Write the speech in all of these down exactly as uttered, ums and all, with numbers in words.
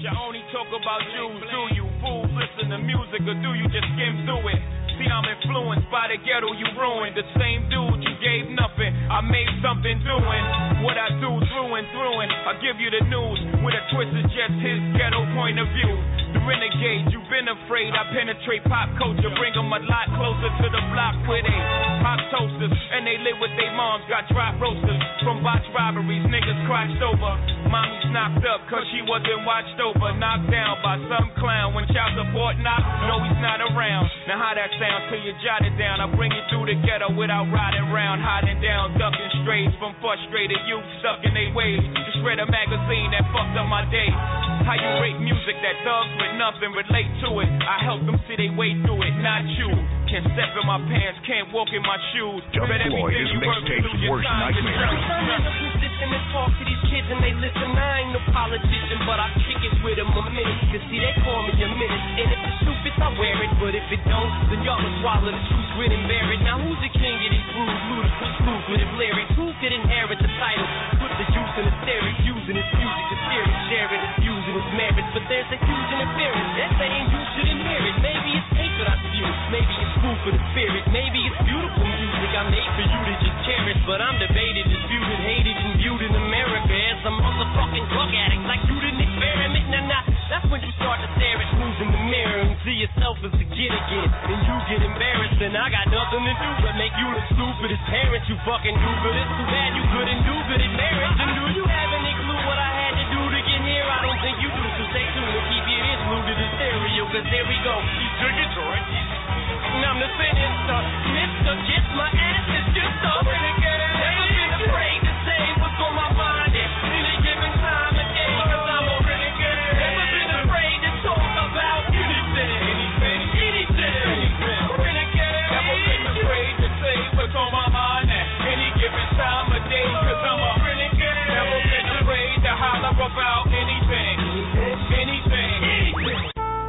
I only talk about Jews, do you? Fools listen to music or do you just skim through it? See, I'm influenced by the ghetto you ruined. The same dude you gave nothing, I made something doing what I do through and through. And I give you the news with a twist is just his ghetto point of view. The renegade, you've been afraid. I penetrate pop culture, bring them a lot closer to the block where they pop toasters and they live with their moms. Got drop roasters from botch robberies, niggas crotched over. Mommy's knocked up cause she wasn't watched over. Knocked down by some clown when child support knocked. No, he's not around. Now how that sound till you jot it down. I bring it through the ghetto without riding round, hiding down, ducking strays from frustrated youth stuck in their ways. Just read a magazine that fucked up my day. How you rate music that thugs with nothing relate to it? I help them see they way through it, not you. Can't step in my pants, can't walk in my shoes. Doug Floyd is mixtape's worst nightmare. I'm in a position to talk to these kids and they listen. I ain't no politician, but I kick it with them a minute. Cause see, they call me a minute. And if the shoe fits, I wear it. But if it don't, then y'all will swallow the truth, grin and bear it. Now who's the king of these rude, ludicrous, lucrative lyrics? Who could inherit the title? Put the youth in the lyrics, using his music to steer it, sharing his views and his merits. But there's a huge interference. They're saying you shouldn't hear it. Maybe it's hatred I spew. Maybe it's food for the spirit. Maybe it's beautiful music I made for you to just cherish. But I'm debated, disputed, hated, and viewed in America as a motherfucking drug addict. Like you didn't experiment. Nah, nah. That's when you start to stare at who's in the mirror and see yourself as a kid again. And you get embarrassed. And I got nothing to do but make you look stupid as parents. You fucking do good. It's too bad you couldn't do good in marriage. And do you have any clue what I had to do to get here? I don't think you do. So stay tuned and keep your ears glued to the stereo. Cause there we go. He's Detroit. And I'm the sinister. Mister Kiss my ass is just a renegade. Never been afraid to say what's on my mind at any given time of day. Cause I'm a renegade. Never been afraid to talk about anything. Anything, anything, anything. Renegade. Never been afraid to say what's on my mind at any given time of day. Cause I'm a renegade. Never been afraid to holler about anything. Anything, anything.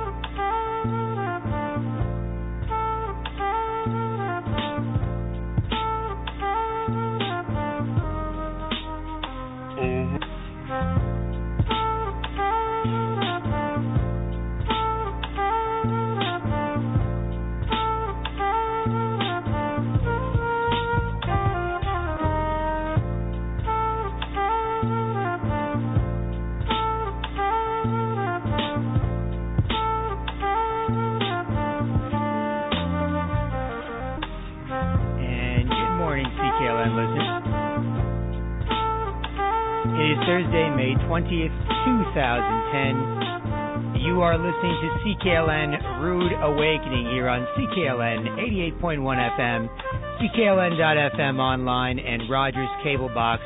Thursday, May twentieth, two thousand ten. You are listening to C K L N Rude Awakening here on C K L N eighty-eight point one F M, C K L N dot F M online, and Rogers Cable Box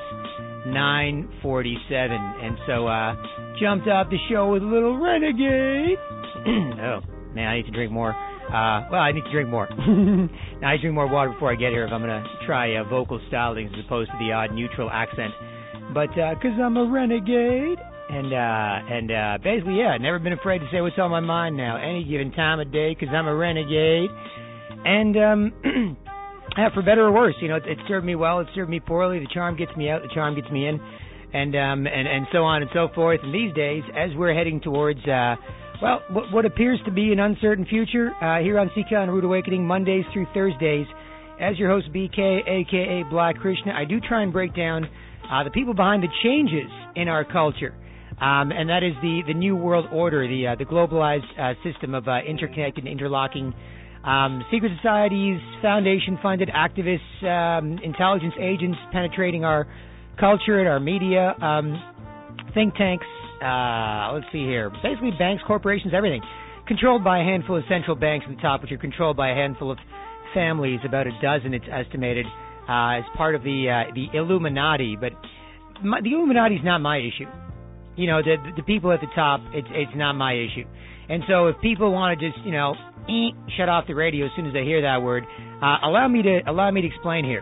nine forty-seven. And so, uh, jumped off the show with a little Renegade. Oh, man, I need to drink more. Uh, well, I need to drink more. Now, I drink more water before I get here if I'm going to try uh, vocal stylings as opposed to the odd neutral accent. But, uh, cause I'm a renegade, and, uh, and, uh, basically, yeah, never been afraid to say what's on my mind now, any given time of day, cause I'm a renegade, and, um, yeah, for better or worse, you know, it, it served me well, it served me poorly, the charm gets me out, the charm gets me in, and, um, and, and so on and so forth, and these days, as we're heading towards, uh, well, what, what appears to be an uncertain future, uh, here on C K on Rude Awakening, Mondays through Thursdays, as your host, B K, aka Black Krishna, I do try and break down Uh, the people behind the changes in our culture, um, and that is the, the New World Order, the uh, the globalized uh, system of uh, interconnected, interlocking um, secret societies, foundation-funded activists, um, intelligence agents penetrating our culture and our media, um, think tanks, uh, let's see here, basically banks, corporations, everything, controlled by a handful of central banks at the top, which are controlled by a handful of families, about a dozen, it's estimated. Uh, as part of the uh, the Illuminati, but my, the Illuminati is not my issue. You know, the the people at the top, it's it's not my issue. And so, if people want to just you know eh, shut off the radio as soon as they hear that word, uh, allow me to allow me to explain here.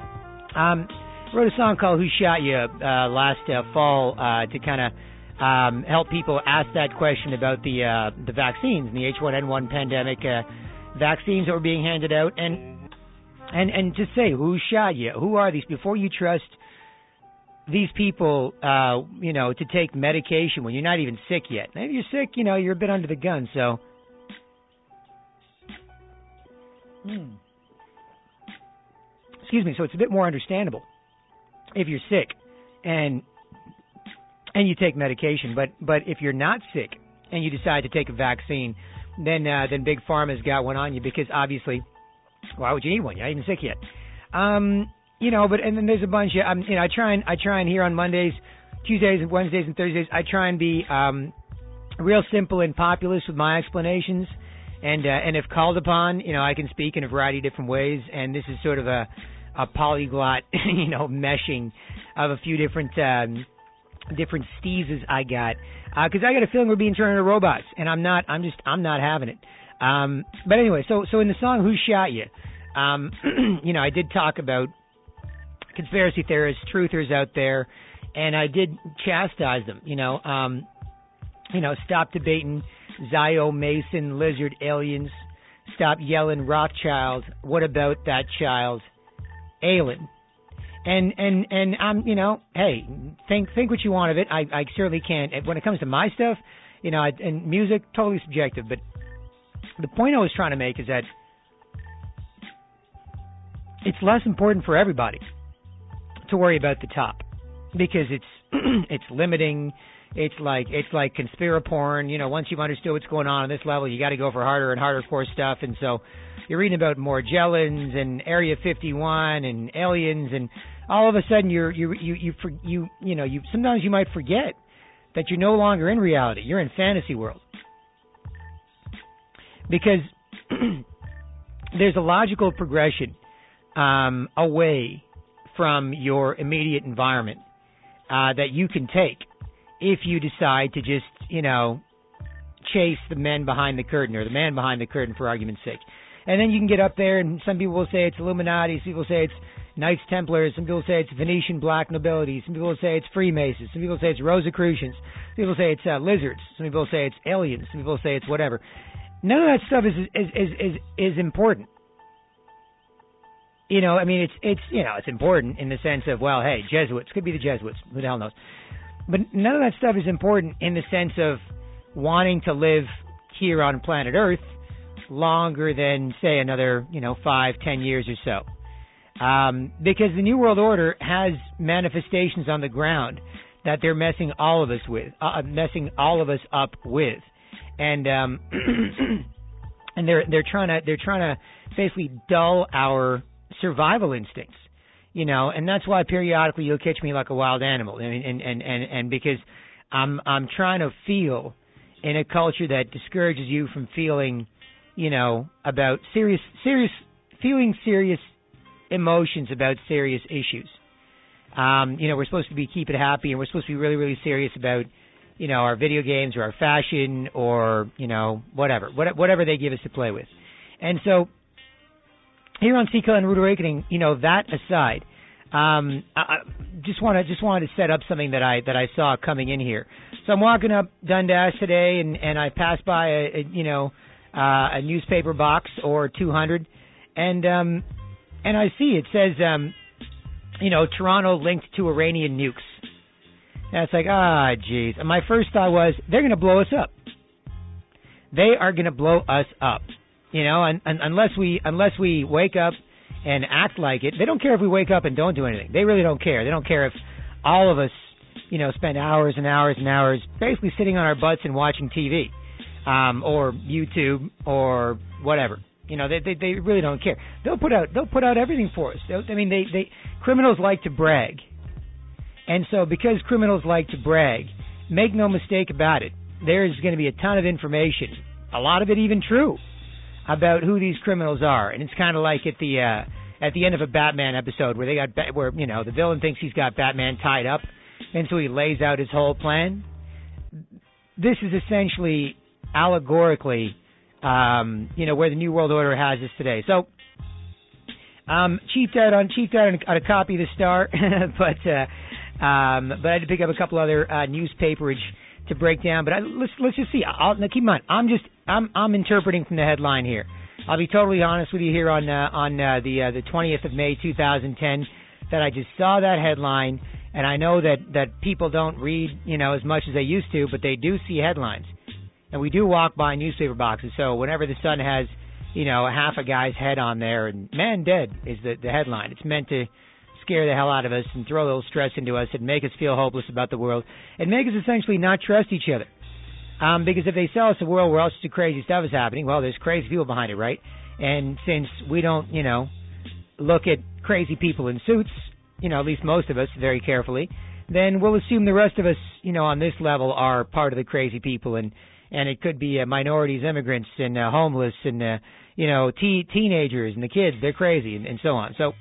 Um, wrote a song called "Who Shot You" uh, last uh, fall uh, to kind of um, help people ask that question about the uh, the vaccines and the H one N one pandemic uh, vaccines that were being handed out, and. And and to say, who shot you? Who are these? Before you trust these people, uh, you know, to take medication when you're not even sick yet. Maybe you're sick, you know, you're a bit under the gun, so. Hmm. Excuse me, so it's a bit more understandable if you're sick and and you take medication. But but if you're not sick and you decide to take a vaccine, then uh, then Big Pharma's got one on you, because obviously, why would you need one? You're not even sick yet. Um, you know, but and then there's a bunch of, um, you know, I try and I try and here on Mondays, Tuesdays, and Wednesdays and Thursdays, I try and be um, real simple and populist with my explanations. And uh, and if called upon, you know, I can speak in a variety of different ways. And this is sort of a a polyglot, you know, meshing of a few different um, different steezes I got, because uh, I got a feeling we're being turned into robots, and I'm not. I'm just. I'm not having it. Um, but anyway, so so in the song "Who Shot You," um, you know, I did talk about conspiracy theorists, truthers out there, and I did chastise them. You know, um, you know, stop debating Zio, Mason, lizard, aliens. Stop yelling Rothschild. What about that child? Aylin. And and and I'm, you know, hey, think think what you want of it. I I certainly can't. When it comes to my stuff, you know, I, and music, totally subjective. But the point I was trying to make is that it's less important for everybody to worry about the top, because it's it's limiting. It's like it's like conspiraporn. You know, once you've understood what's going on on this level, you got to go for harder and harder core stuff. And so you're reading about Morgellons and Area fifty-one and aliens, and all of a sudden you're you you you you you, you know you sometimes you might forget that you're no longer in reality. You're in fantasy world, because there's a logical progression um, away from your immediate environment uh, that you can take if you decide to just, you know, chase the men behind the curtain, or the man behind the curtain, for argument's sake. And then you can get up there, and some people will say it's Illuminati, some people say it's Knights Templars, some people say it's Venetian black nobility, some people say it's Freemasons, some people say it's Rosicrucians, some people say it's uh, lizards, some people say it's aliens, some people say it's whatever. None of that stuff is is is is, is important. You know, I mean, it's it's you know, it's important in the sense of, well, hey, Jesuits, could be the Jesuits, who the hell knows. But none of that stuff is important in the sense of wanting to live here on planet Earth longer than, say, another, you know, five, ten years or so. Um, because the New World Order has manifestations on the ground that they're messing all of us with, uh, messing all of us up with, and um, and they're they're trying to they're trying to basically dull our survival instincts. You know, and that's why periodically you'll catch me like a wild animal, and and and and, and because I'm I'm trying to feel in a culture that discourages you from feeling, you know, about serious serious feeling serious emotions about serious issues. Um, you know, we're supposed to be keep it happy, and we're supposed to be really really serious about, you know, our video games or our fashion or, you know, whatever whatever they give us to play with. And so here on C K L N Rude Awakening, you know, that aside, um, I just want to just wanted to set up something that I that I saw coming in here. So I'm walking up Dundas today, and, and I pass by a, a you know uh, a newspaper box or two hundred, and um, and I see it says um, you know, Toronto linked to Iranian nukes. And it's like, ah, geez. And my first thought was, they're going to blow us up. They are going to blow us up. You know, and, and unless we unless we wake up and act like it, they don't care if we wake up and don't do anything. They really don't care. They don't care if all of us, you know, spend hours and hours and hours basically sitting on our butts and watching T V, um, or YouTube or whatever. You know, they, they they really don't care. They'll put out they'll put out everything for us. They'll, I mean, they they criminals like to brag, and so because criminals like to brag, make no mistake about it, there is going to be a ton of information, a lot of it even true, about who these criminals are. And it's kind of like at the uh, at the end of a Batman episode where they got where you know the villain thinks he's got Batman tied up, and so he lays out his whole plan. This is essentially allegorically, um, you know, where the New World Order has us today. So, um, chiefed out on chiefed out on, on a copy of the Star, but uh, um, but I had to pick up a couple other uh, newspaperage to break down. But I, let's let's just see. I'll, now keep in mind, I'm just I'm I'm interpreting from the headline here. I'll be totally honest with you here on uh, on uh, the uh, the twentieth of May two thousand ten that I just saw that headline And I know that, that people don't read, you know, as much as they used to, but they do see headlines. And we do walk by newspaper boxes, so whenever the Sun has, you know, half a guy's head on there, and man dead is the, the headline. It's meant to scare the hell out of us and throw a little stress into us and make us feel hopeless about the world and make us essentially not trust each other. Um, because if they sell us a world where all sorts of crazy stuff is happening, well, there's crazy people behind it, right? And since we don't, you know, look at crazy people in suits, you know, at least most of us, very carefully, then we'll assume the rest of us, you know, on this level are part of the crazy people, and and it could be uh, minorities, immigrants, and uh, homeless, and uh, you know, te- teenagers and the kids, they're crazy, and, and so on. So,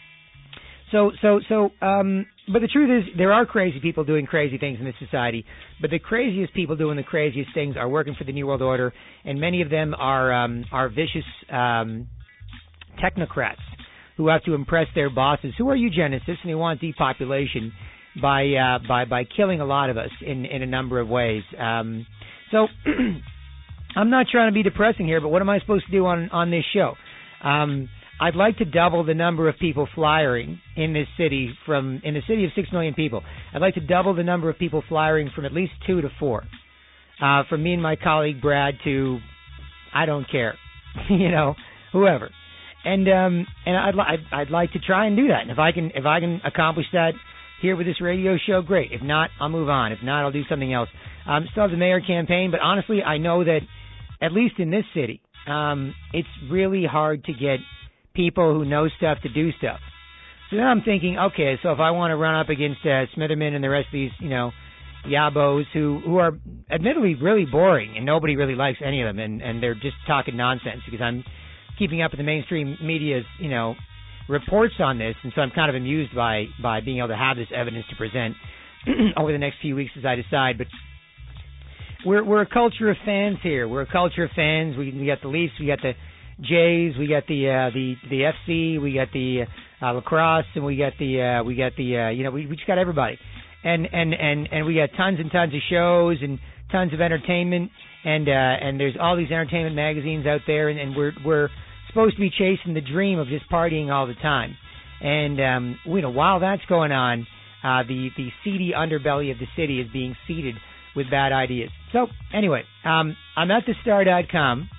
so, so, so. Um, but the truth is, there are crazy people doing crazy things in this society. But the craziest people doing the craziest things are working for the New World Order, and many of them are um, are vicious um, technocrats who have to impress their bosses, who are eugenicists, and they want depopulation by uh, by by killing a lot of us in in a number of ways. Um, so I'm not trying to be depressing here, but what am I supposed to do on on this show? Um, I'd like to double the number of people flyering in this city from in a city of six million people. I'd like to double the number of people flyering from at least two to four. Uh, from me and my colleague Brad to I don't care, you know, whoever. And um, and I'd, li- I'd I'd like to try and do that. And if I can if I can accomplish that here with this radio show, great. If not, I'll move on. If not, I'll do something else. Um, still have the mayor campaign, but honestly, I know that at least in this city, um, it's really hard to get people who know stuff to do stuff. So then I'm thinking, okay, so if I want to run up against uh, Smitherman and the rest of these, you know, yabos who who are admittedly really boring and nobody really likes any of them, and and they're just talking nonsense because I'm keeping up with the mainstream media's, you know, reports on this, and so I'm kind of amused by, by being able to have this evidence to present over the next few weeks as I decide. But we're we're a culture of fans here. We're a culture of fans. We we got the Leafs, we got the Jays, we got the uh, the the F C, we got the uh, lacrosse, and we got the uh, we got the uh, you know we we just got everybody, and and and and we got tons and tons of shows and tons of entertainment, and uh, and there's all these entertainment magazines out there, and, and we're we're supposed to be chasing the dream of just partying all the time. And um, you know, while that's going on, uh, the the seedy underbelly of the city is being seeded with bad ideas. So anyway, um, I'm at the star dot com,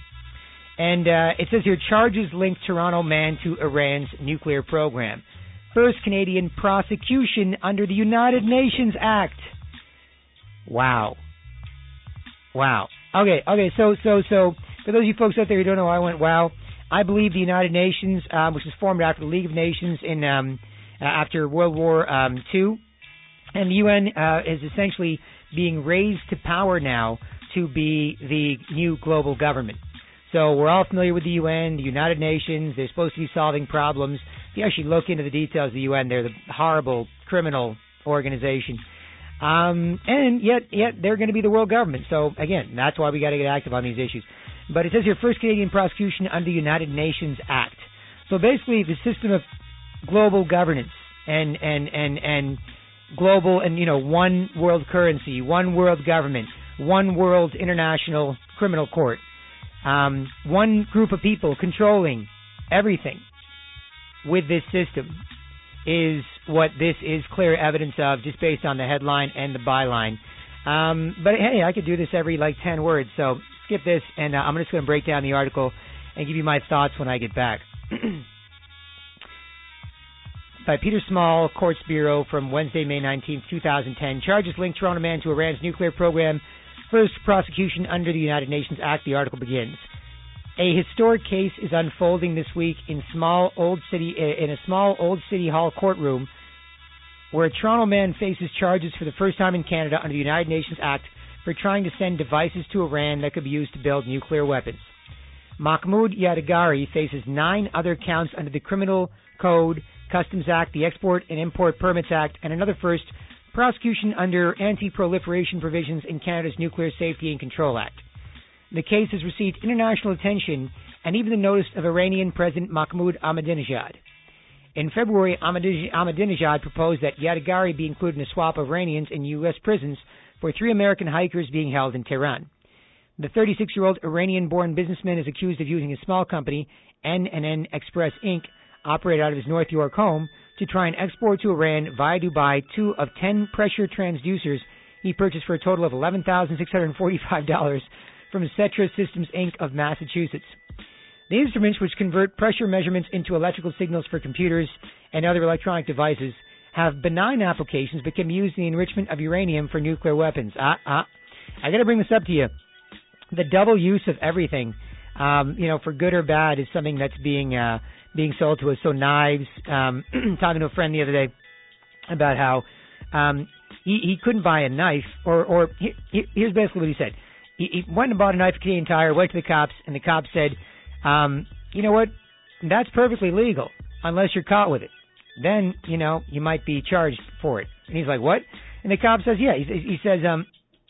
and uh, it says here, charges link Toronto man to Iran's nuclear program. First Canadian prosecution under the United Nations Act. Wow. Wow. Okay, okay, so, so, so, for those of you folks out there who don't know, I went, wow. I believe the United Nations, um, which was formed after the League of Nations in um, uh, after World War um, Two, and the U N uh, is essentially being raised to power now to be the new global government. So we're all familiar with the U N, the United Nations. They're supposed to be solving problems. If you actually look into the details of the U N, they're the horrible criminal organization. Um, and yet, yet they're going to be the world government. So again, that's why we got to get active on these issues. But it says here, first Canadian prosecution under the United Nations Act. So basically, the system of global governance and and and and global and you know one world currency, one world government, one world international criminal court, um, one group of people controlling everything with this system is what this is clear evidence of, just based on the headline and the byline. Um, but hey, I could do this every like ten words, so skip this, and uh, I'm just going to break down the article and give you my thoughts when I get back. By Peter Small, Courts Bureau, from Wednesday, May nineteenth, twenty ten. Charges link Toronto man to Iran's nuclear program. First prosecution under the United Nations Act. The article begins. A historic case is unfolding this week in small old city in a small old city hall courtroom, where a Toronto man faces charges for the first time in Canada under the United Nations Act for trying to send devices to Iran that could be used to build nuclear weapons. Mahmoud Yadagari faces nine other counts under the Criminal Code, Customs Act, the Export and Import Permits Act, and another first prosecution under anti-proliferation provisions in Canada's Nuclear Safety and Control Act. The case has received international attention and even the notice of Iranian President Mahmoud Ahmadinejad. In February, Ahmadinejad proposed that Yadagari be included in a swap of Iranians in U S prisons for three American hikers being held in Tehran. The thirty-six-year-old Iranian-born businessman is accused of using a small company, N and N Express Incorporated, operated out of his North York home, to try and export to Iran via Dubai two of ten pressure transducers he purchased for a total of eleven thousand six hundred forty-five dollars from Cetra Systems, Incorporated of Massachusetts. The instruments, which convert pressure measurements into electrical signals for computers and other electronic devices, have benign applications but can be used in the enrichment of uranium for nuclear weapons. Ah, ah. I got to bring this up to you. The double use of everything, um, you know, for good or bad, is something that's being uh, being sold to us. So knives. Um, talking to a friend the other day about how um, he he couldn't buy a knife, or or he, he, here's basically what he said. He, he went and bought a knife at Canadian Tire, went to the cops, and the cops said, um, you know what, that's perfectly legal unless you're caught with it. Then, you know, you might be charged for it. And he's like, what? And the cop says, yeah. He, he says, um,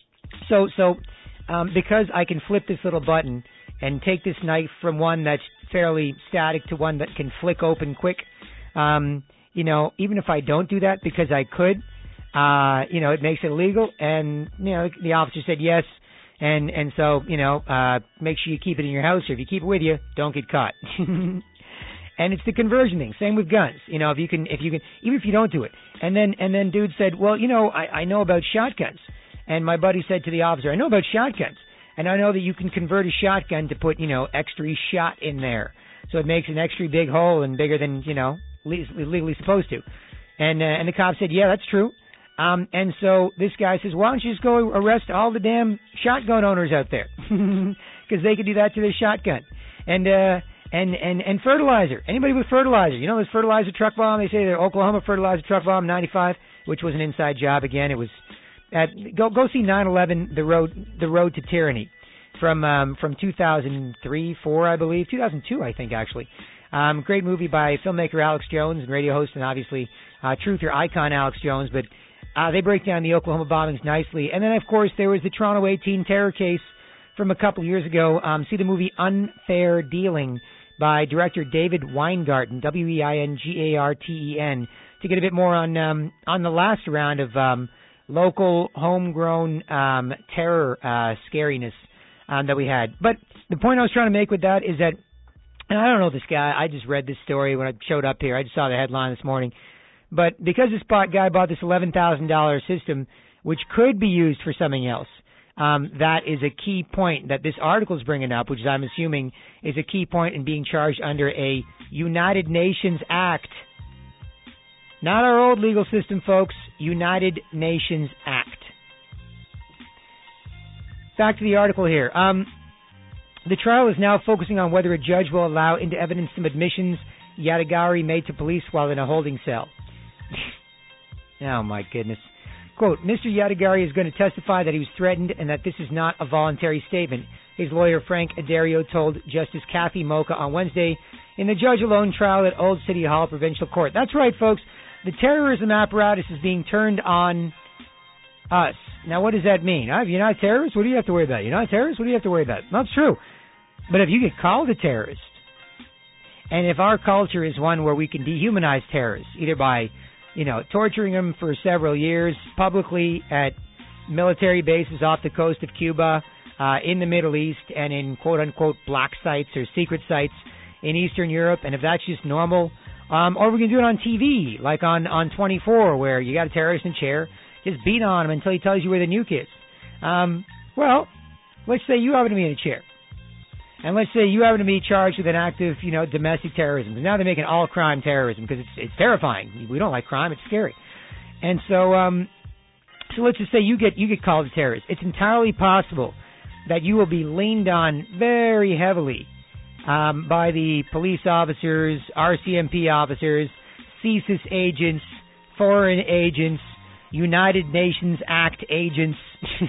so so um, because I can flip this little button and take this knife from one that's fairly static to one that can flick open quick, um, you know, even if I don't do that because I could, uh, you know, it makes it illegal. And, you know, the officer said yes. And and so, you know, uh, make sure you keep it in your house, or if you keep it with you, don't get caught. And it's the conversion thing. Same with guns. You know, if you can, if you can, even if you don't do it. And then and then dude said, well, you know, I, I know about shotguns. And my buddy said to the officer, I know about shotguns. And I know that you can convert a shotgun to put, you know, extra shot in there. So it makes an extra big hole and bigger than, you know, legally supposed to. And uh, and the cop said, yeah, that's true. Um, and so this guy says, why don't you just go arrest all the damn shotgun owners out there? Because they could do that to their shotgun. And, uh, and, and, and fertilizer. Anybody with fertilizer. You know this fertilizer truck bomb? They say the Oklahoma fertilizer truck bomb ninety-five, which was an inside job again. It was at, go, go see nine eleven, the road, the road to tyranny from, um, from two thousand three, four, I believe, two thousand two, I think, actually. Um, great movie by filmmaker Alex Jones and radio host and obviously, uh, truther icon Alex Jones, but Uh, they break down the Oklahoma bombings nicely. And then, of course, there was the Toronto eighteen terror case from a couple years ago. Um, see the movie Unfair Dealing by director David Weingarten, W E I N G A R T E N, to get a bit more on um, on the last round of um, local, homegrown um, terror uh, scariness um, that we had. But the point I was trying to make with that is that, and I don't know this guy, I just read this story when I showed up here. I just saw the headline this morning. But because this guy bought this eleven thousand dollars system, which could be used for something else, um, that is a key point that this article is bringing up, which I'm assuming is a key point in being charged under a United Nations Act. Not our old legal system, folks. United Nations Act. Back to the article here. Um, the trial is now focusing on whether a judge will allow into evidence some admissions Yadagari made to police while in a holding cell. Oh, my goodness. Quote, Mister Yadagari is going to testify that he was threatened and that this is not a voluntary statement. His lawyer, Frank Addario, told Justice Kathy Mocha on Wednesday in the judge-alone trial at Old City Hall Provincial Court. That's right, folks. The terrorism apparatus is being turned on us. Now, what does that mean? Huh? If you're not a terrorist, what do you have to worry about? You're not a terrorist? What do you have to worry about? That's true. But if you get called a terrorist, and if our culture is one where we can dehumanize terrorists, either by you know, torturing them for several years publicly at military bases off the coast of Cuba, uh, in the Middle East, and in quote-unquote black sites or secret sites in Eastern Europe, and if that's just normal, um, or we can do it on T V, like on, on twenty-four, where you got a terrorist in a chair, just beat on him until he tells you where the nuke is. Um, well, let's say you happen to be in a chair. And let's say you happen to be charged with an active, you know, domestic terrorism. And now they're making all crime terrorism because it's it's terrifying. We don't like crime; it's scary. And so, um, so let's just say you get you get called a terrorist. It's entirely possible that you will be leaned on very heavily um, by the police officers, R C M P officers, C S I S agents, foreign agents, United Nations Act agents.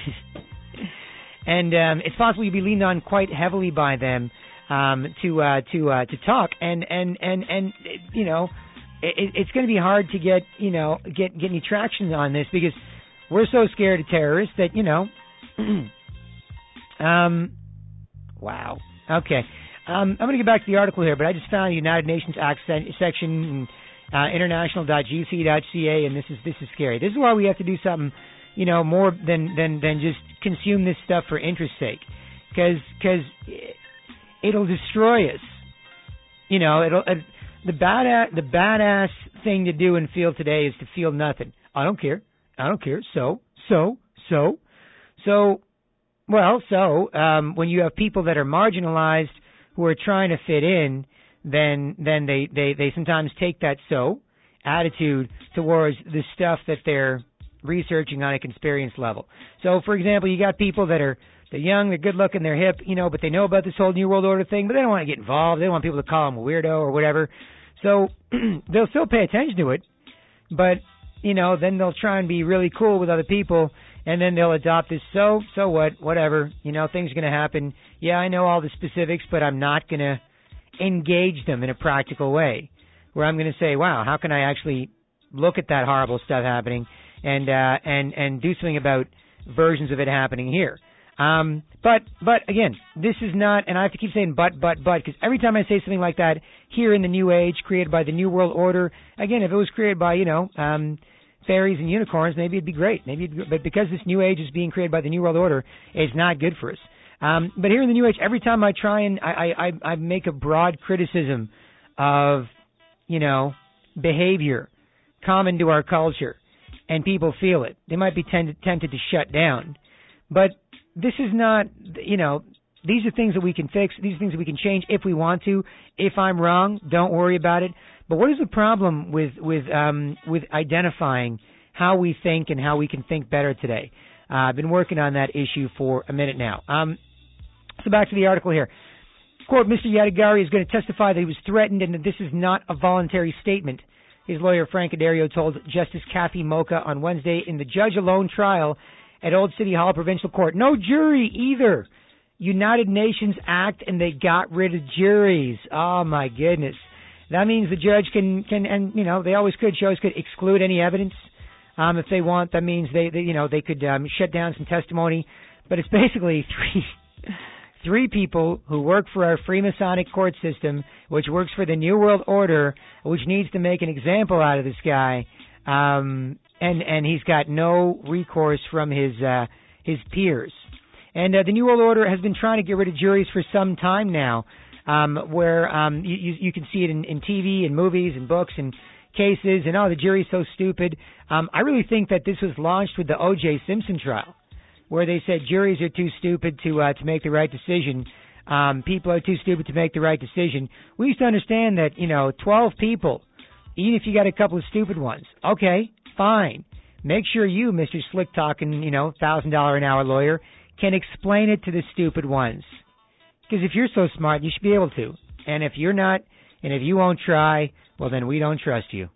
And um, it's possible you'll be leaned on quite heavily by them um, to uh, to uh, to talk, and and and and you know, it, it's going to be hard to get you know get get any traction on this because we're so scared of terrorists that you know. um, wow. Okay. Um, I'm going to get back to the article here, but I just found the United Nations Act section, uh, international dot g c dot c a, and this is this is scary. This is why we have to do something. You know, more than, than, than just consume this stuff for interest's sake. Because cause it'll destroy us. You know, it'll, it, the badass, the badass thing to do and feel today is to feel nothing. I don't care. I don't care. So, so, so, so, well, so, um, when you have people that are marginalized who are trying to fit in, then, then they, they, they sometimes take that so attitude towards the stuff that they're researching on a experience level. So, for example, you got people that are, they're young, they're good looking, they're hip, you know, but they know about this whole New World Order thing, but they don't want to get involved. They don't want people to call them a weirdo or whatever. So they'll still pay attention to it, but, you know, then they'll try and be really cool with other people, and then they'll adopt this, so, so what, whatever, you know, things are going to happen. Yeah, I know all the specifics, but I'm not going to engage them in a practical way, where I'm going to say, wow, how can I actually look at that horrible stuff happening and, uh, and, and do something about versions of it happening here. Um, but, but again, this is not, and I have to keep saying but, but, but, because every time I say something like that here in the New Age, created by the New World Order, again, if it was created by, you know, um, fairies and unicorns, maybe it'd be great. Maybe, it'd be, but because this New Age is being created by the New World Order, it's not good for us. Um, but here in the New Age, every time I try and I, I, I make a broad criticism of, you know, behavior common to our culture, and people feel it, they might be tend- tempted to shut down. But this is not, you know, these are things that we can fix. These are things that we can change if we want to. If I'm wrong, don't worry about it. But what is the problem with with um, with identifying how we think and how we can think better today? Uh, I've been working on that issue for a minute now. Um, so back to the article here. Quote, Mister Yadagari is going to testify that he was threatened and that this is not a voluntary statement. His lawyer, Frank Addario, told Justice Kathy Mocha on Wednesday in the judge-alone trial at Old City Hall Provincial Court. No jury either. United Nations Act, and they got rid of juries. Oh, my goodness. That means the judge can, can and, you know, they always could, she always could exclude any evidence um, if they want. That means they, they you know, they could um, shut down some testimony. But it's basically three three people who work for our Freemasonic court system, which works for the New World Order, which needs to make an example out of this guy. Um, and, and he's got no recourse from his, uh, his peers. And uh, the New World Order has been trying to get rid of juries for some time now, um, where um, you, you can see it in, in T V and movies and books and cases, and, oh, the jury's so stupid. Um, I really think that this was launched with the O J Simpson trial, where they said juries are too stupid to uh, to make the right decision. Um, people are too stupid to make the right decision. We used to understand that, you know, twelve people, even if you got a couple of stupid ones, okay, fine. Make sure you, Mister Slick-talking, you know, one thousand dollars an hour lawyer, can explain it to the stupid ones. Because if you're so smart, you should be able to. And if you're not, and if you won't try, well, then we don't trust you.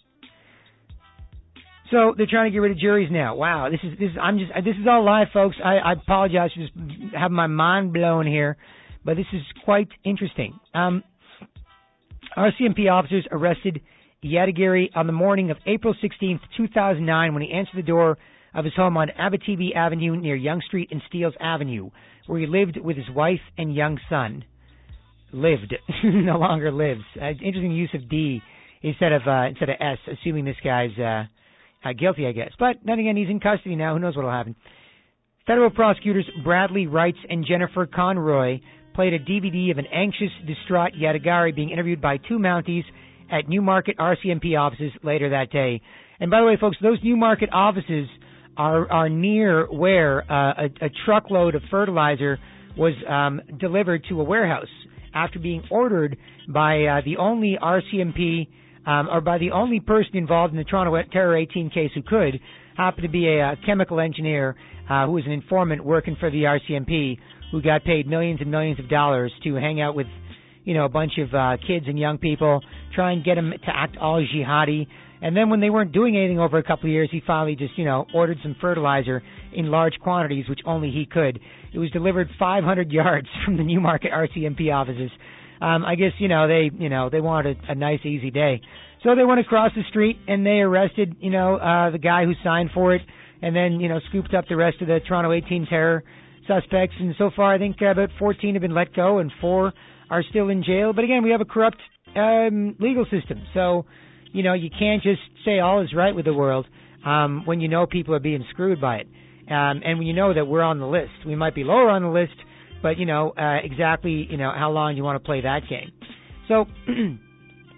So they're trying to get rid of juries now. Wow, this is this. Is, I'm just this is all live, folks. I, I apologize for just having my mind blown here, but this is quite interesting. Um, R C M P officers arrested Yadagari on the morning of April sixteenth, two thousand nine, when he answered the door of his home on Abitibi Avenue near Yonge Street and Steeles Avenue, where he lived with his wife and young son. Lived, no longer lives. Uh, interesting use of D instead of uh, instead of S, assuming this guy's uh, uh, guilty, I guess. But then again, he's in custody now. Who knows what will happen? Federal prosecutors Bradley Wrights and Jennifer Conroy played a D V D of an anxious, distraught Yadagari being interviewed by two Mounties at Newmarket R C M P offices later that day. And by the way, folks, those Newmarket offices are are near where uh, a, a truckload of fertilizer was um, delivered to a warehouse after being ordered by uh, the only R C M P um, or by the only person involved in the Toronto Terror eighteen case who could happen to be a, a chemical engineer uh, who was an informant working for the R C M P, who got paid millions and millions of dollars to hang out with, you know, a bunch of uh, kids and young people, try and get them to act all jihadi. And then when they weren't doing anything over a couple of years, he finally just, you know, ordered some fertilizer in large quantities, which only he could. It was delivered five hundred yards from the Newmarket R C M P offices. Um, I guess, you know, they, you know, they wanted a, a nice, easy day. So they went across the street and they arrested, you know, uh, the guy who signed for it, and then, you know, scooped up the rest of the Toronto eighteen terror suspects. And so far, I think uh, about fourteen have been let go and four are still in jail. But again, we have a corrupt um, legal system. So, you know, you can't just say all is right with the world um, when you know people are being screwed by it. Um, and when you know that we're on the list. We might be lower on the list, but, you know, uh, exactly, you know, how long you want to play that game. So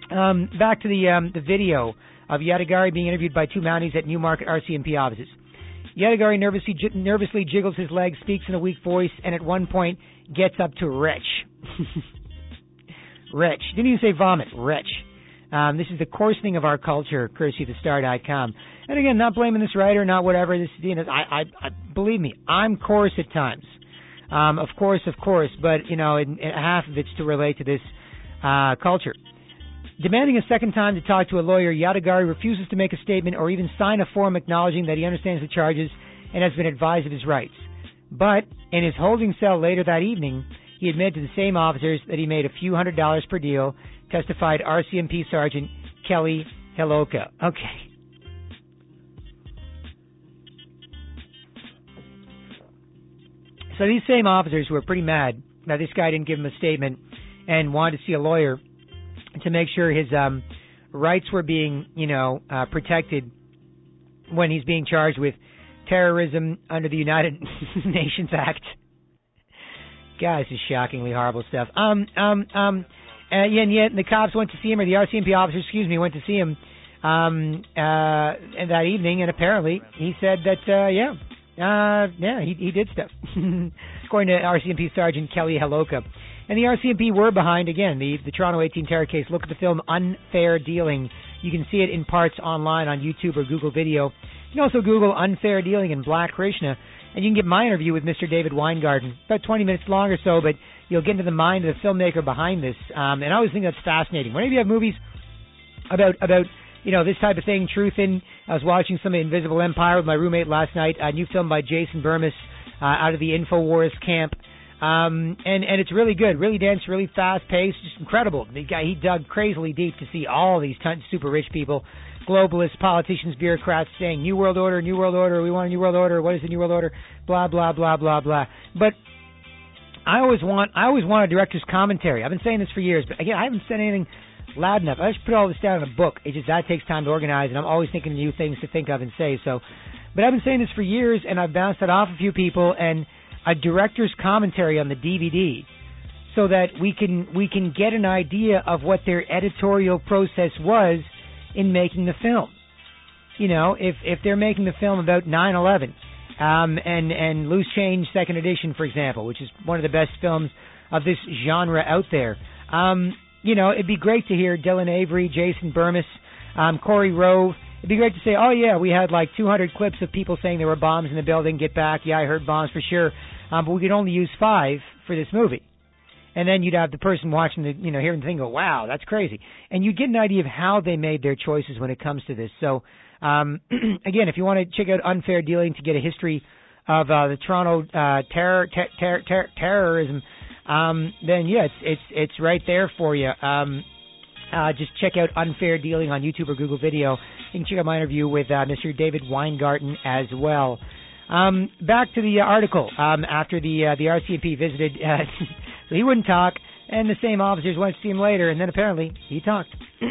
Um, back to the um, the video of Yadagari being interviewed by two Mounties at Newmarket R C M P offices. Yadagari nervously, j- nervously jiggles his legs, speaks in a weak voice, and at one point gets up to retch. Retch. Didn't even say vomit. Retch. Um, this is the coarsening of our culture, courtesy of the star dot com. And again, not blaming this writer, not whatever. This, you know, I, I, I believe me, I'm coarse at times. Um, of course, of course, but you know, in, in half of it's to relate to this uh, culture. Demanding a second time to talk to a lawyer, Yadagari refuses to make a statement or even sign a form acknowledging that he understands the charges and has been advised of his rights. But in his holding cell later that evening, he admitted to the same officers that he made a few hundred dollars per deal, testified R C M P Sergeant Kelly Heloka. Okay. So these same officers who were pretty mad that this guy didn't give him a statement and wanted to see a lawyer to make sure his um, rights were being, you know, uh, protected when he's being charged with terrorism under the United Nations Act. God, this is shockingly horrible stuff. Um, um, um, uh, yeah, and yet the cops went to see him, or the R C M P officers, excuse me, went to see him um, uh, that evening, and apparently he said that, uh, yeah, uh, yeah, he, he did stuff, according to R C M P Sergeant Kelly Heloka. And the R C M P were behind, again, the, the Toronto eighteen terror case. Look at the film Unfair Dealing. You can see it in parts online on YouTube or Google Video. You can also Google Unfair Dealing and Black Krishna, and you can get my interview with Mister David Weingarten. About twenty minutes long or so, but you'll get into the mind of the filmmaker behind this. Um, and I always think that's fascinating. Whenever you have movies about, about you know, this type of thing, truth in, I was watching some Invisible Empire with my roommate last night, a new film by Jason Burmis uh, out of the InfoWars camp. Um, and, and it's really good, really dense, really fast-paced, just incredible. The guy, he dug crazily deep to see all these tons of super rich people, globalists, politicians, bureaucrats saying, New World Order, New World Order, we want a New World Order, what is the New World Order, blah, blah, blah, blah, blah. But I always want, I always want a director's commentary. I've been saying this for years, but again, I haven't said anything loud enough. I just put all this down in a book. It just, that takes time to organize, and I'm always thinking of new things to think of and say, so. But I've been saying this for years, and I've bounced it off a few people, and a director's commentary on the D V D, so that we can we can get an idea of what their editorial process was in making the film. You know, if if they're making the film about nine eleven um, and and Loose Change Second Edition, for example, which is one of the best films of this genre out there, um, you know, it'd be great to hear Dylan Avery, Jason Burmis, um, Corey Rove. It'd be great to say, oh yeah, we had like two hundred clips of people saying there were bombs in the building. Get back, yeah, I heard bombs for sure. Um, but we could only use five for this movie. And then you'd have the person watching the, you know, hearing the thing go, wow, that's crazy. And you'd get an idea of how they made their choices when it comes to this. So, um, again, if you want to check out Unfair Dealing to get a history of uh, the Toronto uh, terror, ter- ter- ter- terrorism, um, then yeah, it's it's it's right there for you. Um, uh, just check out Unfair Dealing on YouTube or Google Video. You can check out my interview with uh, Mister David Weingarten as well. Um, back to the uh, article. Um, after the uh, the R C M P visited, uh, so he wouldn't talk, and the same officers went to see him later, and then apparently he talked.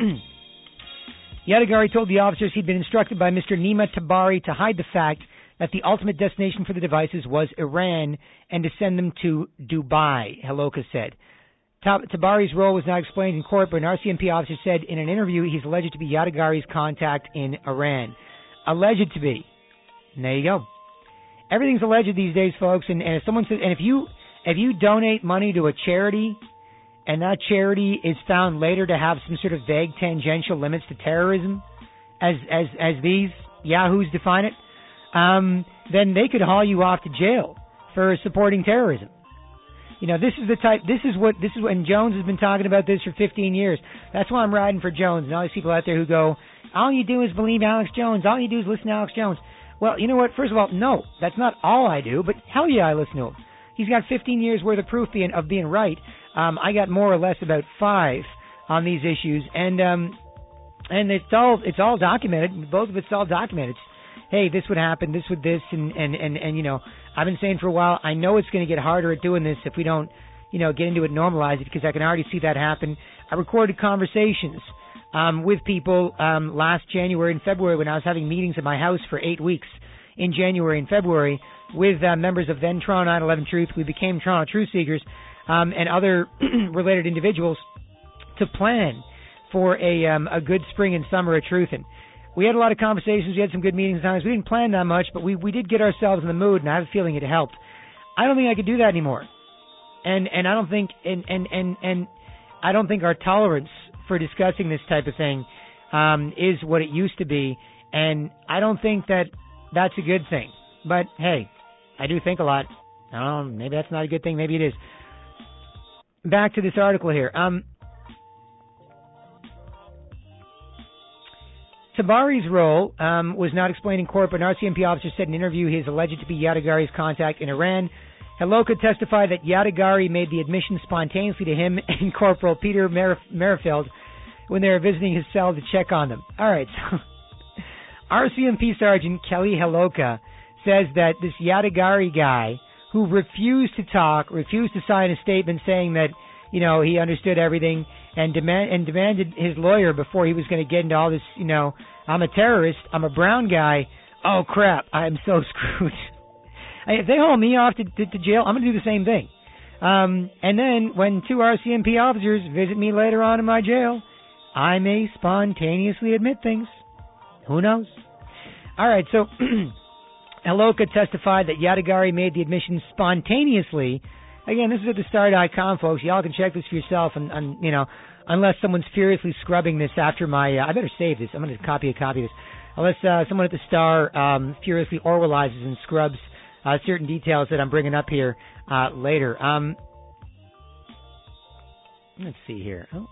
Yadagari told the officers he'd been instructed by Mister Nima Tabari to hide the fact that the ultimate destination for the devices was Iran and to send them to Dubai, Heloka said. Tabari's role was not explained in court, but an R C M P officer said in an interview he's alleged to be Yadagari's contact in Iran. Alleged to be. And there you go. Everything's alleged these days, folks. And, and if someone says, and if you if you donate money to a charity, and that charity is found later to have some sort of vague tangential limits to terrorism, as as as these yahoos define it, um, then they could haul you off to jail for supporting terrorism. You know, this is the type. This is what this is. When Jones has been talking about this for fifteen years. That's why I'm riding for Jones. And all these people out there who go, all you do is believe Alex Jones. All you do is listen to Alex Jones. Well, you know what? First of all, no, that's not all I do, but hell yeah, I listen to him. He's got fifteen years worth of proof being, of being right. Um, I got more or less about five on these issues, and um, and it's all it's all documented. Both of it's all documented. It's, hey, this would happen, this would this, and, and, and, and you know, I've been saying for a while, I know it's going to get harder at doing this if we don't, you know, get into it and normalize it, because I can already see that happen. I recorded conversations um, with people um, last January and February when I was having meetings at my house for eight weeks in January and February with uh, members of then Toronto nine eleven Truth. We became Toronto Truth Seekers um, and other related individuals to plan for a um, a good spring and summer at Truthin. We had a lot of conversations. We had some good meetings at times. We didn't plan that much, but we, we did get ourselves in the mood, and I have a feeling it helped. I don't think I could do that anymore. And and I don't think and, and, and, and I don't think our tolerance for discussing this type of thing um, is what it used to be. And I don't think that that's a good thing. But hey, I do think a lot. I don't know, maybe that's not a good thing. Maybe it is. Back to this article here. Um, Tabari's role um, was not explained in court, but an R C M P officer said in an interview he is alleged to be Yadagari's contact in Iran. Heloka testified that Yadagari made the admission spontaneously to him and Corporal Peter Mer- Merrifield when they were visiting his cell to check on them. All right, so R C M P Sergeant Kelly Heloka says that this Yadagari guy who refused to talk, refused to sign a statement saying that, you know, he understood everything and demand and demanded his lawyer before he was going to get into all this, you know, I'm a terrorist, I'm a brown guy, oh crap, I'm so screwed. If they haul me off to, to, to jail, I'm going to do the same thing. Um, and then when two R C M P officers visit me later on in my jail, I may spontaneously admit things. Who knows? All right, so Heloka testified that Yadagari made the admission spontaneously. Again, this is at the star dot com, folks. Y'all can check this for yourself, and, and you know, unless someone's furiously scrubbing this after my, uh, I better save this. I'm going to copy a copy of this. Unless uh, someone at the Star um, furiously Orwellizes and scrubs uh, certain details that I'm bringing up here uh, later. Um, let's see here. Oh.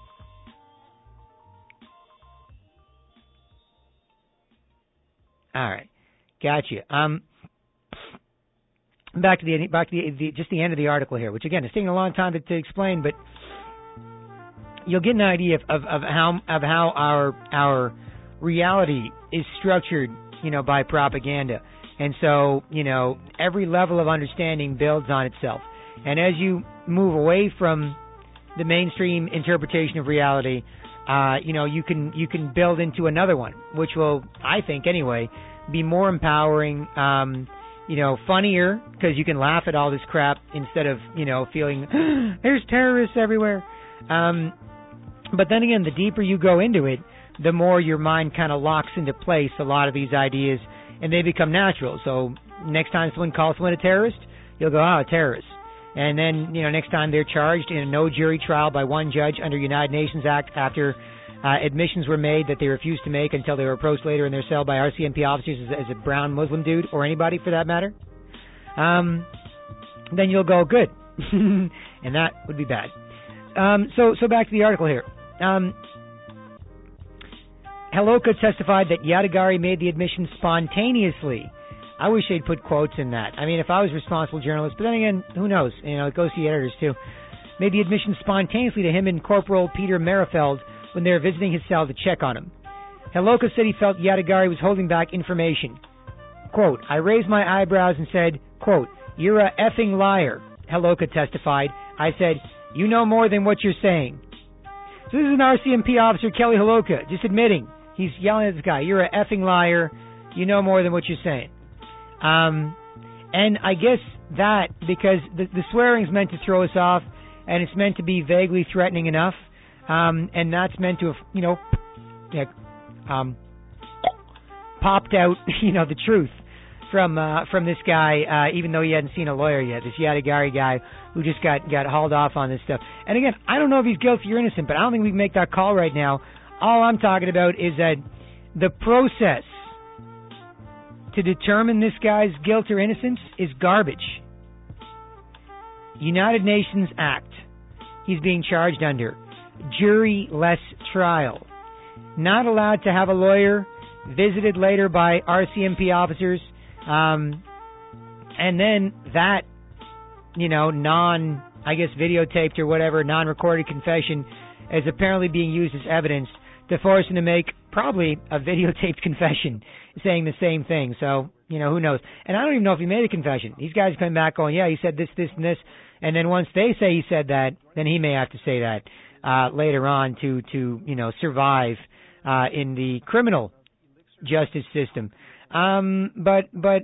All right, gotcha. Um, back to the back to the, the just the end of the article here, which again is taking a long time to, to explain, but you'll get an idea of, of, of how of how our our reality is structured, you know, by propaganda, and so you know every level of understanding builds on itself, and as you move away from the mainstream interpretation of reality, uh, you know you can you can build into another one, which will, I think anyway, be more empowering. Um, You know, funnier, because you can laugh at all this crap instead of, you know, feeling, there's terrorists everywhere. Um, but then again, the deeper you go into it, the more your mind kind of locks into place a lot of these ideas, and they become natural. So next time someone calls someone a terrorist, you'll go, oh, a terrorist. And then, you know, next time they're charged in a no-jury trial by one judge under United Nations Act after uh, admissions were made that they refused to make until they were approached later in their cell by R C M P officers as, as a brown Muslim dude, or anybody for that matter, um, then you'll go, good. And that would be bad. Um, so, so back to the article here. Um, Heloka testified that Yadagari made the admission spontaneously. I wish they'd put quotes in that. I mean, if I was a responsible journalist, but then again, who knows? You know, it goes to the editors too. Made the admission spontaneously to him and Corporal Peter Merrifield when they were visiting his cell to check on him. Heloka said he felt Yadagari was holding back information. Quote, I raised my eyebrows and said, quote, you're a effing liar, Heloka testified. I said, you know more than what you're saying. So this is an R C M P officer, Kelly Heloka, just admitting. He's yelling at this guy, you're a effing liar, you know more than what you're saying. Um, and I guess that, because the, the swearing's meant to throw us off, and it's meant to be vaguely threatening enough, um, and that's meant to have, you know, yeah, um, popped out, you know, the truth from uh, from this guy, uh, even though he hadn't seen a lawyer yet, this Yadagari guy who just got, got hauled off on this stuff. And again, I don't know if he's guilty or innocent, but I don't think we can make that call right now. All I'm talking about is that the process to determine this guy's guilt or innocence is garbage. United Nations Act. He's being charged under. Jury-less trial. Not allowed to have a lawyer. Visited later by R C M P officers. Um, and then that, you know, non, I guess, videotaped or whatever, non-recorded confession is apparently being used as evidence to force him to make probably a videotaped confession saying the same thing. So, you know, who knows? And I don't even know if he made a confession. These guys come back going, yeah, he said this, this, and this. And then once they say he said that, then he may have to say that uh, later on to, to, you know, survive uh, in the criminal justice system. Um, but, but,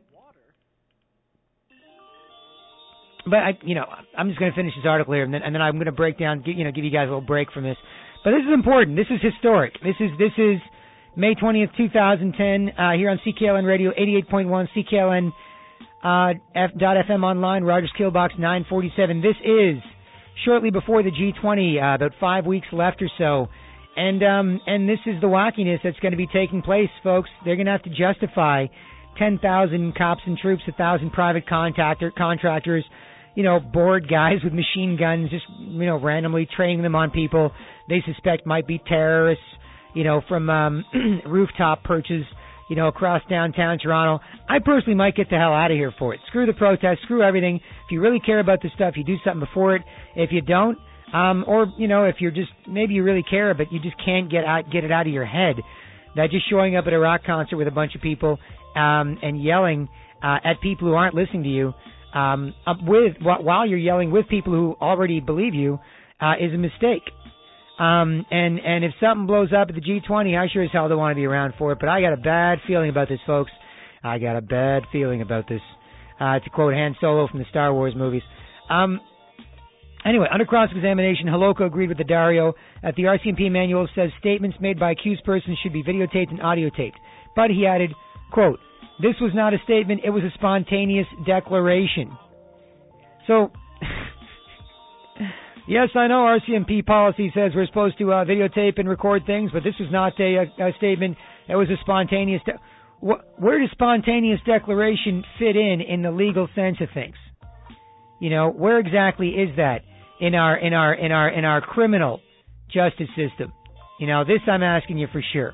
but I, you know, I'm just going to finish this article here, and then, and then I'm going to break down, you know, give you guys a little break from this. But this is important. This is historic. This is this is May twentieth, two thousand ten, uh, here on C K L N Radio, eighty-eight point one, C K L N uh, F, dot F M online, Rogers Kill Box nine forty-seven. This is shortly before the G twenty, uh, about five weeks left or so. And um, and this is the wackiness that's going to be taking place, folks. They're going to have to justify ten thousand cops and troops, one thousand private contractor, contractors, you know, bored guys with machine guns, just, you know, randomly training them on people they suspect might be terrorists, you know, from um, rooftop perches, you know, across downtown Toronto. I personally might get the hell out of here for it. Screw the protest, screw everything. If you really care about this stuff, you do something before it. If you don't, um, or, you know, if you're just, maybe you really care, but you just can't get out, get it out of your head that just showing up at a rock concert with a bunch of people um, and yelling uh, at people who aren't listening to you, um, up with while you're yelling with people who already believe you, uh, is a mistake. Um, and, and if something blows up at the G twenty, I sure as hell don't want to be around for it. But I got a bad feeling about this, folks. I got a bad feeling about this. Uh, to quote Han Solo from the Star Wars movies. Um, anyway, under cross-examination, Holoko agreed with the Dario that the R C M P manual says statements made by accused persons should be videotaped and audio taped. But he added, quote, this was not a statement, it was a spontaneous declaration. So, yes, I know R C M P policy says we're supposed to uh, videotape and record things, but this was not a, a, a statement, it was a spontaneous... De- wh- where does spontaneous declaration fit in in the legal sense of things? You know, where exactly is that in our in our in our in our criminal justice system? You know, this I'm asking you for sure.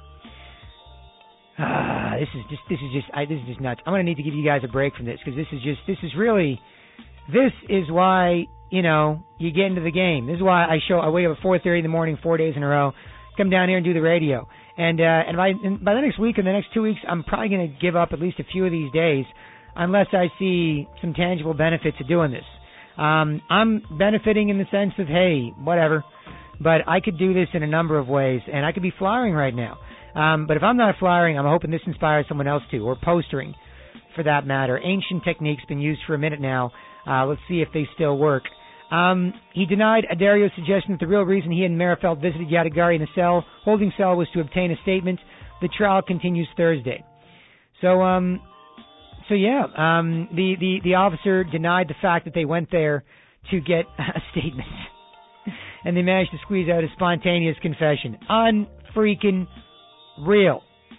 Ah, this is just this is just I, this is just nuts. I'm gonna need to give you guys a break from this because this is just this is really this is why you know you get into the game. This is why I show I wake up at four thirty in the morning, four days in a row, come down here and do the radio. And uh, and by and by the next week and the next two weeks, I'm probably gonna give up at least a few of these days, unless I see some tangible benefits of doing this. Um, I'm benefiting in the sense of hey, whatever, but I could do this in a number of ways, and I could be flying right now. Um, but if I'm not flying, I'm hoping this inspires someone else to, or postering, for that matter. Ancient techniques been used for a minute now. Uh, let's see if they still work. Um, he denied Dario's suggestion that the real reason he and Merifeld visited Yadagari in the cell, holding cell, was to obtain a statement. The trial continues Thursday. So, um, so yeah, um, the, the, the officer denied the fact that they went there to get a statement. And they managed to squeeze out a spontaneous confession. Unfreaking real.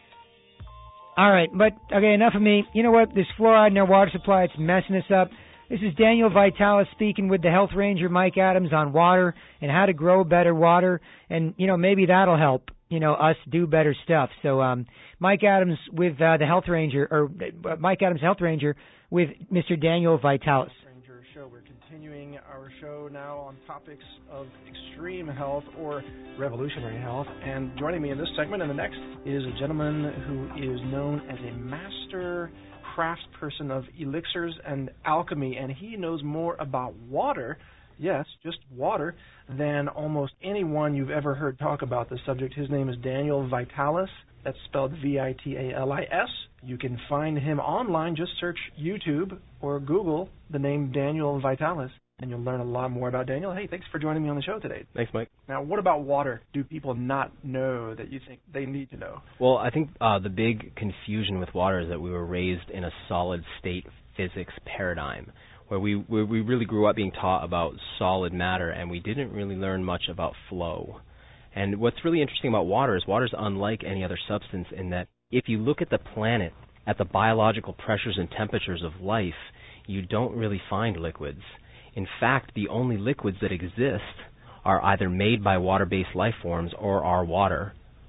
All right, but, okay, enough of me. You know what? There's fluoride in our water supply. It's messing us up. This is Daniel Vitalis speaking with the Health Ranger Mike Adams on water and how to grow better water. And, you know, maybe that'll help, you know, us do better stuff. So, um, Mike Adams with uh, the Health Ranger, or uh, Mike Adams Health Ranger with Mister Daniel Vitalis. Ranger show. We're continuing our show now on topics of extreme health or revolutionary health. And joining me in this segment and the next is a gentleman who is known as a master craftsperson of elixirs and alchemy, and he knows more about water, yes, just water, than almost anyone you've ever heard talk about this subject. His name is Daniel Vitalis. That's spelled V I T A L I S. You can find him online. Just search YouTube or Google the name Daniel Vitalis, and you'll learn a lot more about Daniel. Hey, thanks for joining me on the show today. Thanks, Mike. Now, what about water do people not know that you think they need to know? Well, I think uh, the big confusion with water is that we were raised in a solid-state physics paradigm, where we, where we really grew up being taught about solid matter, and we didn't really learn much about flow. And what's really interesting about water is water is unlike any other substance in that if you look at the planet, at the biological pressures and temperatures of life, you don't really find liquids. In fact, the only liquids that exist are either made by water-based life forms or are water,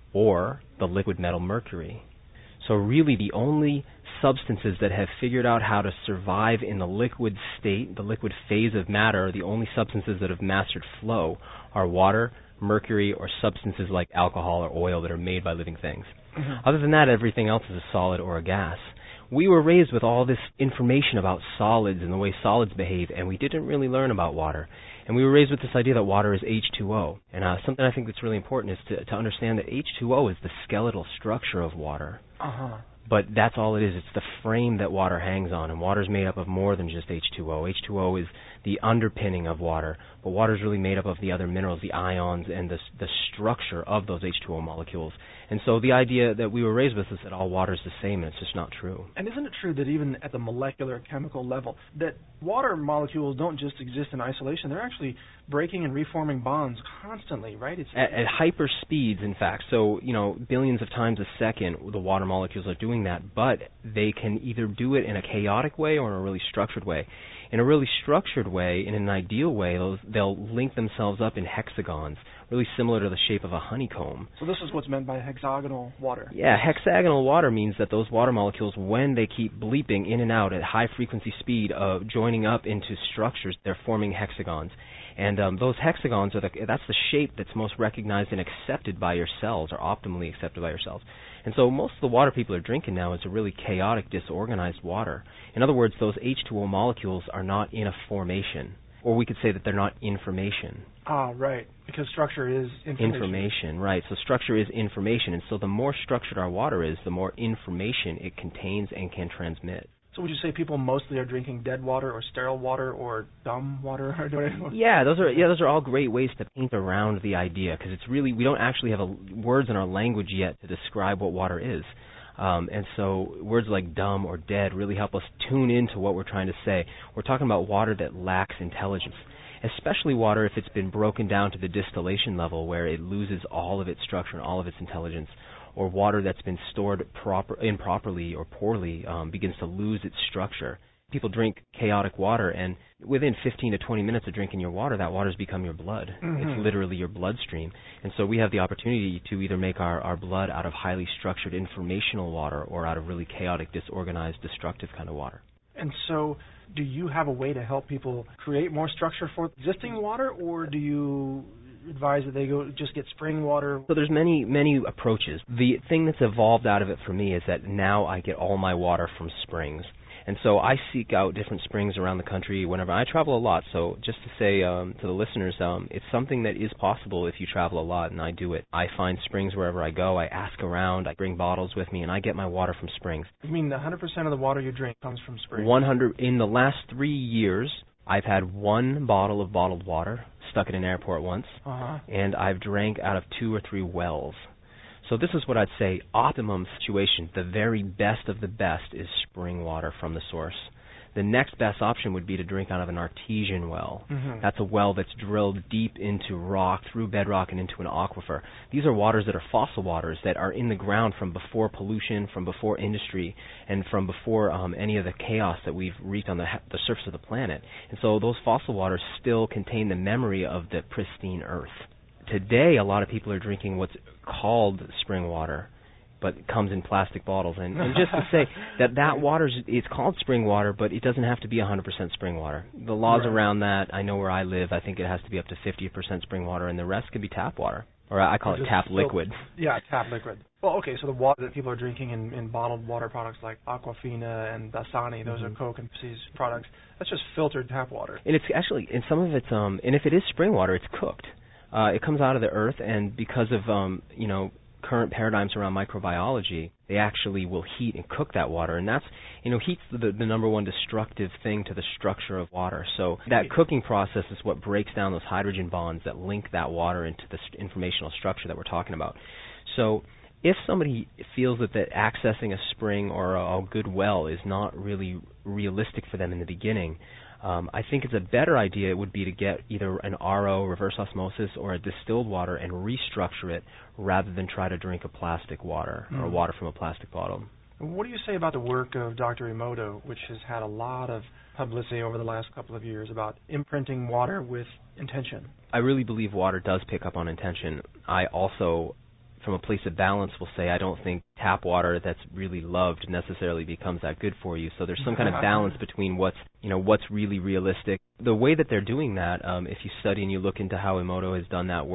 or the liquid metal mercury. So really the only substances that have figured out how to survive in the liquid state, the liquid phase of matter, the only substances that have mastered flow are water, mercury, or substances like alcohol or oil that are made by living things. Mm-hmm. Other than that, everything else is a solid or a gas. We were raised with all this information about solids and the way solids behave, and we didn't really learn about water. And we were raised with this idea that water is H two O. And uh, something I think that's really important is to, to understand that H two O is the skeletal structure of water. Uh-huh. But that's all it is. It's the frame that water hangs on, and water is made up of more than just H two O. H two O is the underpinning of water, but water is really made up of the other minerals, the ions, and the, the structure of those H two O molecules. And so the idea that we were raised with is that all water is the same, and it's just not true. And isn't it true that even at the molecular chemical level, that water molecules don't just exist in isolation, they're actually breaking and reforming bonds constantly, right? It's at, at hyper speeds, in fact. So, you know, billions of times a second, the water molecules are doing that, but they can either do it in a chaotic way or in a really structured way. In a really structured way, in an ideal way, they'll, they'll link themselves up in hexagons, really similar to the shape of a honeycomb. So this is what's meant by hexagonal water. Yeah, hexagonal water means that those water molecules, when they keep bleeping in and out at high frequency speed of joining up into structures, they're forming hexagons. And um, those hexagons, are the, that's the shape that's most recognized and accepted by your cells, or optimally accepted by your cells. And so most of the water people are drinking now is a really chaotic, disorganized water. In other words, those H two O molecules are not in a formation. Or we could say that they're not information. Ah, right, because structure is information. Information, right. So structure is information, and so the more structured our water is, the more information it contains and can transmit. So would you say people mostly are drinking dead water or sterile water or dumb water? Or yeah, those are yeah, those are all great ways to paint around the idea, because it's really, we don't actually have a, words in our language yet to describe what water is. Um, and so words like dumb or dead really help us tune into what we're trying to say. We're talking about water that lacks intelligence, especially water if it's been broken down to the distillation level where it loses all of its structure and all of its intelligence, or water that's been stored proper, improperly or poorly um, begins to lose its structure. People drink chaotic water, and within fifteen to twenty minutes of drinking your water, that water's become your blood. Mm-hmm. It's literally your bloodstream. And so we have the opportunity to either make our, our blood out of highly structured informational water or out of really chaotic, disorganized, destructive kind of water. And so do you have a way to help people create more structure for existing water, or do you advise that they go just get spring water? So there's many, many approaches. The thing that's evolved out of it for me is that now I get all my water from springs. And so I seek out different springs around the country whenever I travel a lot. So just to say um, to the listeners, um, it's something that is possible if you travel a lot, and I do it. I find springs wherever I go. I ask around. I bring bottles with me, and I get my water from springs. You mean one hundred percent of the water you drink comes from springs? one hundred In the last three years, I've had one bottle of bottled water stuck at an airport once, uh-huh. and I've drank out of two or three wells. So this is what I'd say, optimum situation, the very best of the best is spring water from the source. The next best option would be to drink out of an artesian well. Mm-hmm. That's a well that's drilled deep into rock, through bedrock, and into an aquifer. These are waters that are fossil waters that are in the ground from before pollution, from before industry, and from before um, any of the chaos that we've reached on the, the surface of the planet. And so those fossil waters still contain the memory of the pristine earth. Today, a lot of people are drinking what's called spring water, but it comes in plastic bottles. And, and just to say that that water, it's called spring water, but it doesn't have to be one hundred percent spring water. The laws right. around that, I know where I live, I think it has to be up to fifty percent spring water, and the rest can be tap water. Or I call or it tap liquid. Yeah, tap liquid. Well, okay, so the water that people are drinking in, in bottled water products like Aquafina and Dasani, those mm-hmm. are Coke and Pepsi's products, that's just filtered tap water. And it's actually, and some of it's, um, and if it is spring water, it's cooked. Uh, it comes out of the earth, and because of um, you know current paradigms around microbiology, they actually will heat and cook that water, and that's you know heat's the, the number one destructive thing to the structure of water. So that cooking process is what breaks down those hydrogen bonds that link that water into the st- informational structure that we're talking about. So if somebody feels that, that accessing a spring or a, a good well is not really realistic for them in the beginning, Um, I think it's a better idea it would be to get either an R O, reverse osmosis, or a distilled water and restructure it rather than try to drink a plastic water mm. or water from a plastic bottle. What do you say about the work of Doctor Emoto, which has had a lot of publicity over the last couple of years about imprinting water with intention? I really believe water does pick up on intention. I also, from a place of balance, will say I don't think tap water that's really loved necessarily becomes that good for you. So there's some kind of balance between what's, you know, what's really realistic. The way that they're doing that, um, if you study and you look into how Emoto has done that work,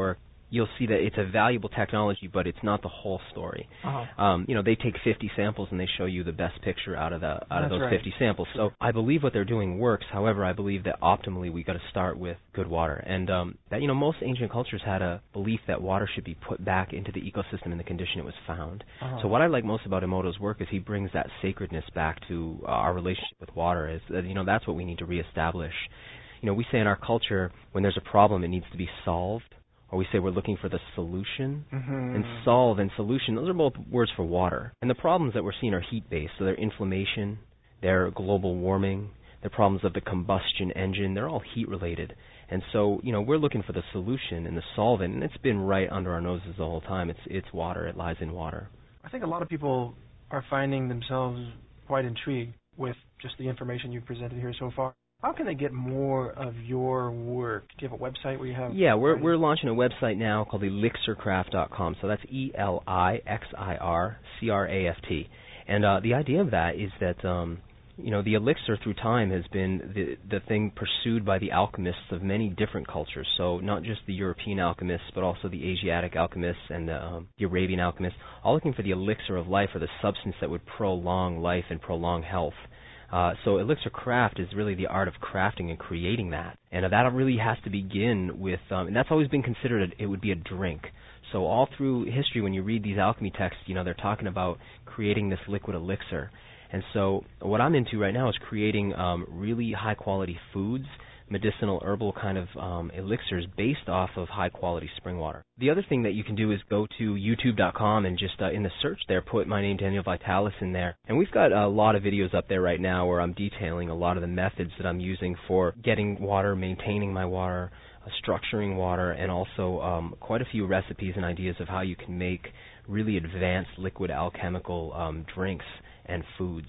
you'll see that it's a valuable technology, but it's not the whole story. Uh-huh. Um, you know, they take fifty samples and they show you the best picture out of the out That's of those right. fifty samples. So I believe what they're doing works. However, I believe that optimally we got to start with good water, and um, that you know most ancient cultures had a belief that water should be put back into the ecosystem in the condition it was found. Uh-huh. So what I like most about Emoto's work is he brings that sacredness back to uh, our relationship with water. Is that you know that's what we need to reestablish. You know, we say in our culture when there's a problem, it needs to be solved. Or we say we're looking for the solution. Mm-hmm. And solve and solution, those are both words for water. And the problems that we're seeing are heat-based. So they're inflammation, they're global warming, they're problems of the combustion engine. They're all heat-related. And so, you know, we're looking for the solution and the solvent, and it's been right under our noses the whole time. It's it's water. It lies in water. I think a lot of people are finding themselves quite intrigued with just the information you've presented here so far. How can they get more of your work? Do you have a website where you have... Yeah, we're we're launching a website now called elixir craft dot com. So that's E L I X I R C R A F T. And uh, the idea of that is that, um, you know, the elixir through time has been the, the thing pursued by the alchemists of many different cultures. So not just the European alchemists, but also the Asiatic alchemists and the, um, the Arabian alchemists, all looking for the elixir of life, or the substance that would prolong life and prolong health. Uh, so elixir craft is really the art of crafting and creating that. And uh, that really has to begin with, um, and that's always been considered, a, it would be a drink. So all through history, when you read these alchemy texts, you know, they're talking about creating this liquid elixir. And so what I'm into right now is creating um, really high-quality foods, medicinal herbal kind of um, elixirs based off of high-quality spring water. The other thing that you can do is go to youtube dot com and just uh, in the search there put my name, Daniel Vitalis, in there. And we've got a lot of videos up there right now where I'm detailing a lot of the methods that I'm using for getting water, maintaining my water, uh, structuring water, and also um, quite a few recipes and ideas of how you can make really advanced liquid alchemical um, drinks and foods.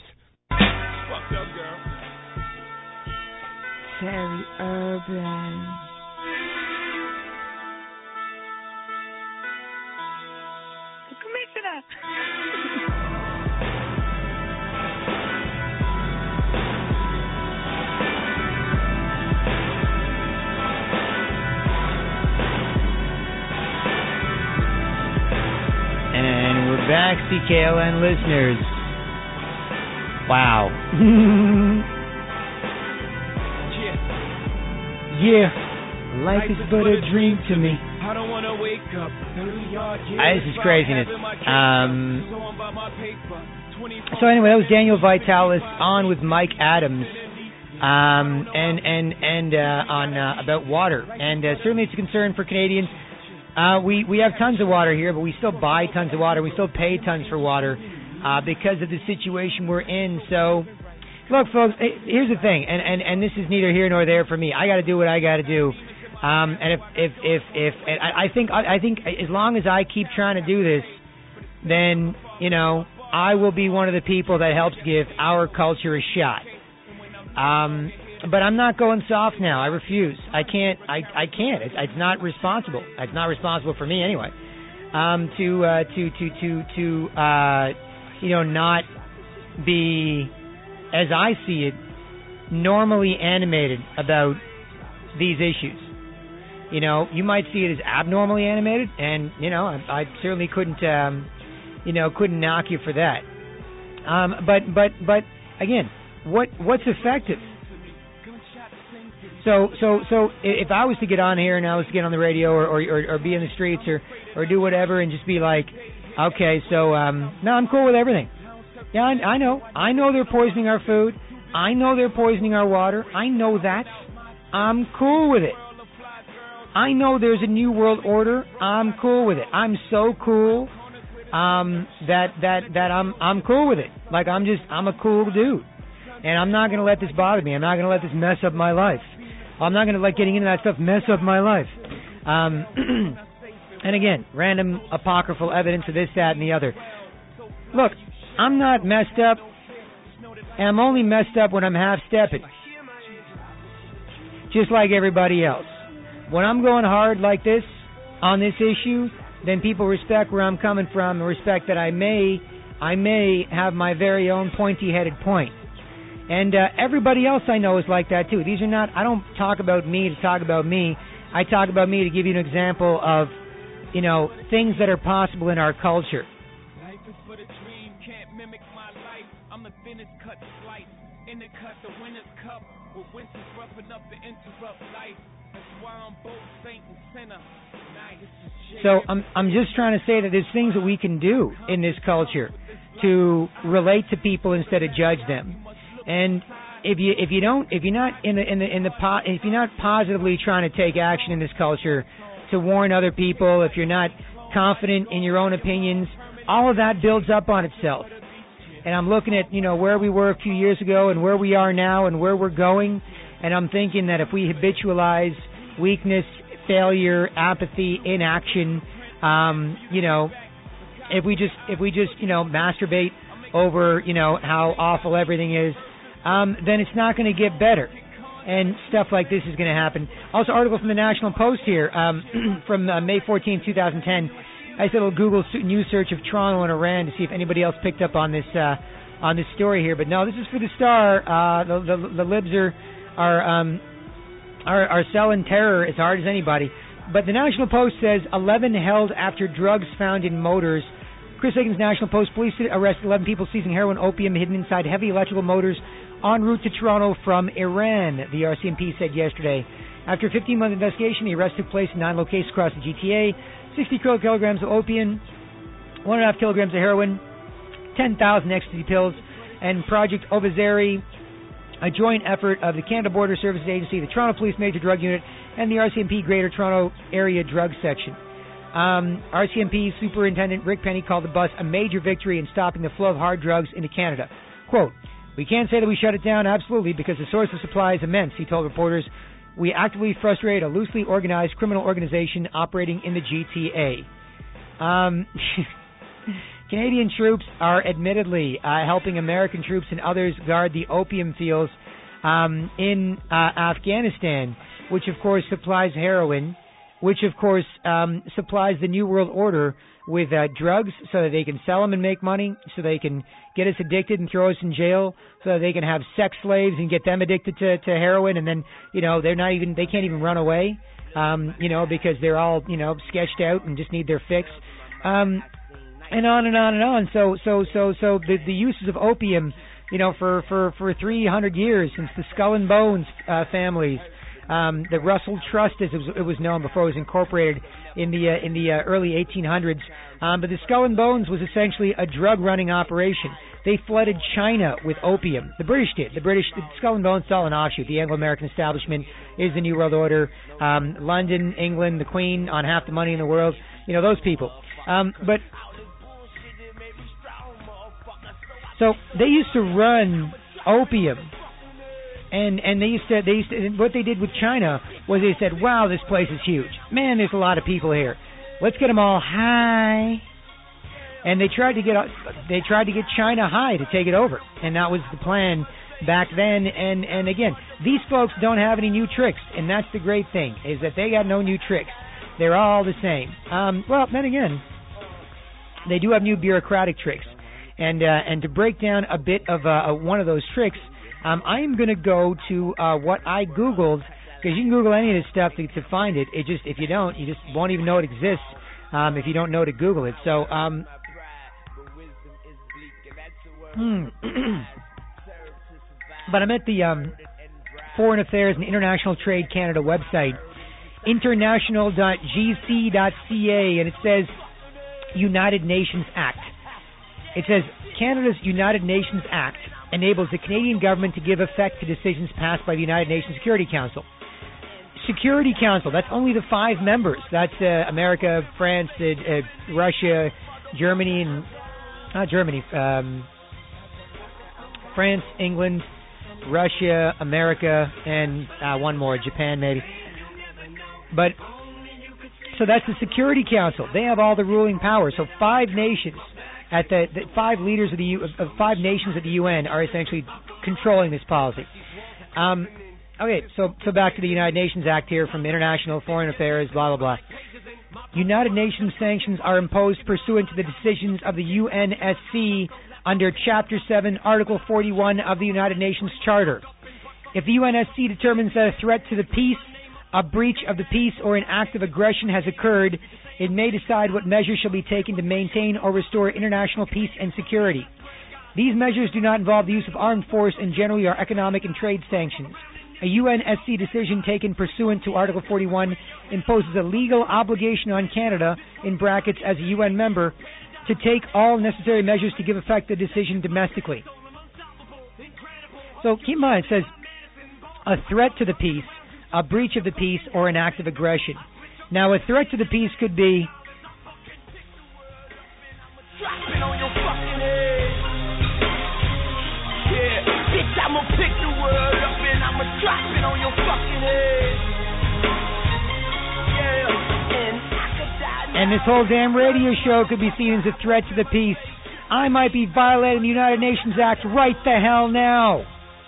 Fucked up, girl. Terry Urban. Commissioner. And we're back, C K L N listeners. Wow. Yeah, life is but a dream to me. I don't want to wake up. Ah, this is craziness. Um, so anyway, that was Daniel Vitalis on with Mike Adams, um, and and and uh, on uh, about water, and uh, certainly it's a concern for Canadians. Uh, we we have tons of water here, but we still buy tons of water. We still pay tons for water uh, because of the situation we're in. So. Look, folks, here's the thing, and, and, and this is neither here nor there for me. I got to do what I got to do, um, and if if if if and I, I think I, I think as long as I keep trying to do this, then you know I will be one of the people that helps give our culture a shot. Um, but I'm not going soft now. I refuse. I can't. I I can't. It's, it's not responsible. It's not responsible for me anyway. Um, to uh, to to to to uh, you know not be, as I see it, normally animated about these issues. You know, you might see it as abnormally animated, and you know, I, I certainly couldn't, um, you know, couldn't knock you for that. Um, but but but again, what what's effective? So so so if I was to get on here and I was to get on the radio or or, or, or be in the streets or, or do whatever and just be like, okay, so um, no, I'm cool with everything. Yeah, I, I know. I know they're poisoning our food. I know they're poisoning our water. I know that. I'm cool with it. I know there's a new world order. I'm cool with it. I'm so cool um, that that that I'm I'm cool with it. Like I'm just I'm a cool dude, and I'm not gonna let this bother me. I'm not gonna let this mess up my life. I'm not gonna let getting into that stuff mess up my life. Um, and again, random apocryphal evidence of this, that, and the other. Look. I'm not messed up, and I'm only messed up when I'm half-stepping, just like everybody else. When I'm going hard like this on this issue, then people respect where I'm coming from and respect that I may, I may have my very own pointy-headed point. And uh, everybody else I know is like that too. These are not. I don't talk about me to talk about me. I talk about me to give you an example of you know, things that are possible in our culture. Life is but a dream, can't mimic my life. I'm the thinnest cut slice. In the cut, the winner's cup. With winters rough enough to interrupt life. That's why I'm both saint and sinner. So I'm I'm just trying to say that there's things that we can do in this culture to relate to people instead of judge them. And if you if you don't if you're not in the in the in the po- if you're not positively trying to take action in this culture to warn other people, if you're not confident in your own opinions, all of that builds up on itself. And I'm looking at, you know, where we were a few years ago and where we are now and where we're going, and I'm thinking that if we habitualize weakness, failure, apathy, inaction, um, you know, if we just if we just, you know, masturbate over, you know, how awful everything is, um, then it's not going to get better. And stuff like this is going to happen. Also, article from the National Post here um, from uh, May fourteenth, twenty ten. I did a little Google news search of Toronto and Iran to see if anybody else picked up on this uh, on this story here. But no, this is for the Star. Uh, the, the the libs are are, um, are are selling terror as hard as anybody. But the National Post says eleven held after drugs found in motors. Chris Higgins, National Post. Police arrested eleven people seizing heroin, opium hidden inside heavy electrical motors en route to Toronto from Iran, the R C M P said yesterday. After a fifteen-month investigation, the arrest took place in nine locations across the G T A. sixty kilograms of opium, one and a half kilograms of heroin, ten thousand ecstasy pills, and Project Ovazeri, a joint effort of the Canada Border Services Agency, the Toronto Police Major Drug Unit, and the R C M P Greater Toronto Area Drug Section. Um, R C M P Superintendent Rick Penny called the bust a major victory in stopping the flow of hard drugs into Canada. Quote, "We can't say that we shut it down, absolutely, because the source of supply is immense," he told reporters. "We actively frustrate a loosely organized criminal organization operating in the G T A." Um, Canadian troops are admittedly uh, helping American troops and others guard the opium fields um, in uh, Afghanistan, which of course supplies heroin, which of course um, supplies the New World Order with uh, drugs so that they can sell them and make money, so they can get us addicted and throw us in jail, so that they can have sex slaves and get them addicted to, to heroin, and then, you know, they're not even, they can't even run away, um, you know, because they're all, you know, sketched out and just need their fix, um, and on and on and on. So, so, so, so the, the uses of opium, you know, for, for, for three hundred years, since the Skull and Bones uh, families, Um, the Russell Trust, as it was, it was known before it was incorporated in the uh, in the uh, early eighteen hundreds. Um, but the Skull and Bones was essentially a drug-running operation. They flooded China with opium. The British did. The British, the Skull and Bones, is all an offshoot. The Anglo-American establishment is the New World Order. Um, London, England, the Queen on half the money in the world. You know, those people. Um, but so they used to run opium. And and they used to they used to, what they did with China was they said, wow, this place is huge. Man, there's a lot of people here. Let's get them all high. And they tried to get they tried to get China high to take it over, and that was the plan back then. And and again, these folks don't have any new tricks, and that's the great thing, is that they got no new tricks. They're all the same. Um, well, then again, they do have new bureaucratic tricks, and uh, and to break down a bit of uh, one of those tricks. Um, I am going to go to uh, what I Googled, because you can Google any of this stuff to, to find it. It just, if you don't, you just won't even know it exists um, if you don't know to Google it. So, um, hmm. But I'm at the um, Foreign Affairs and International Trade Canada website, international dot g c dot c a, and it says United Nations Act. It says Canada's United Nations Act enables the Canadian government to give effect to decisions passed by the United Nations Security Council. Security Council, that's only the five members. That's uh, America, France, uh, uh, Russia, Germany, and not Germany, um, France, England, Russia, America, and uh, one more, Japan maybe. But, so that's the Security Council. They have all the ruling power. So five nations. At the, the five leaders of the U, of five nations at the U N are essentially controlling this policy. Um, okay, so so back to the United Nations Act here from International Foreign Affairs, blah blah blah. United Nations sanctions are imposed pursuant to the decisions of the U N S C under Chapter seven, Article forty-one of the United Nations Charter. If the U N S C determines that a threat to the peace a breach of the peace or an act of aggression has occurred, it may decide what measures shall be taken to maintain or restore international peace and security. These measures do not involve the use of armed force and generally are economic and trade sanctions. A U N S C decision taken pursuant to Article forty-one imposes a legal obligation on Canada, in brackets as a U N member, to take all necessary measures to give effect to the decision domestically. So keep in mind, it says a threat to the peace, a breach of the peace, or an act of aggression. Now, a threat to the peace could be Dropping on your fucking head. Yeah, bitch, I'ma pick the world up and I'ma drop it on your fucking head. Yeah, and I could die now. and this whole damn radio show could be seen as a threat to the peace. I might be violating the United Nations Act right the hell now.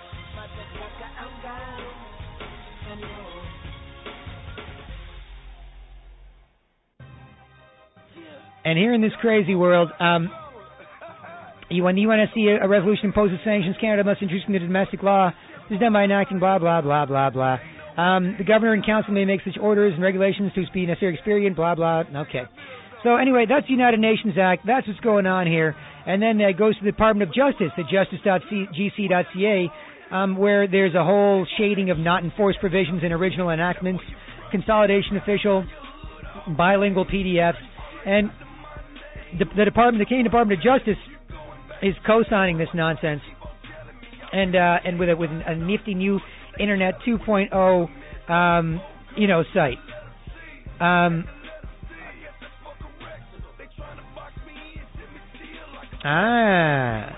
And here in this crazy world, um, when the U N S C a resolution imposes sanctions, Canada must introduce into domestic law. This is done by enacting blah, blah, blah, blah, blah. Um, the governor and council may make such orders and regulations to be necessary expedient, blah, blah. Okay. So anyway, that's the United Nations Act. That's what's going on here. And then it goes to the Department of Justice at justice dot g c dot c a, um, where there's a whole shading of not enforced provisions in original enactments, consolidation official, bilingual P D Fs, and the, the Department, the Canadian Department of Justice, is co-signing this nonsense, and uh, and with a, with a nifty new Internet two point oh, um, you know, site. Um, ah,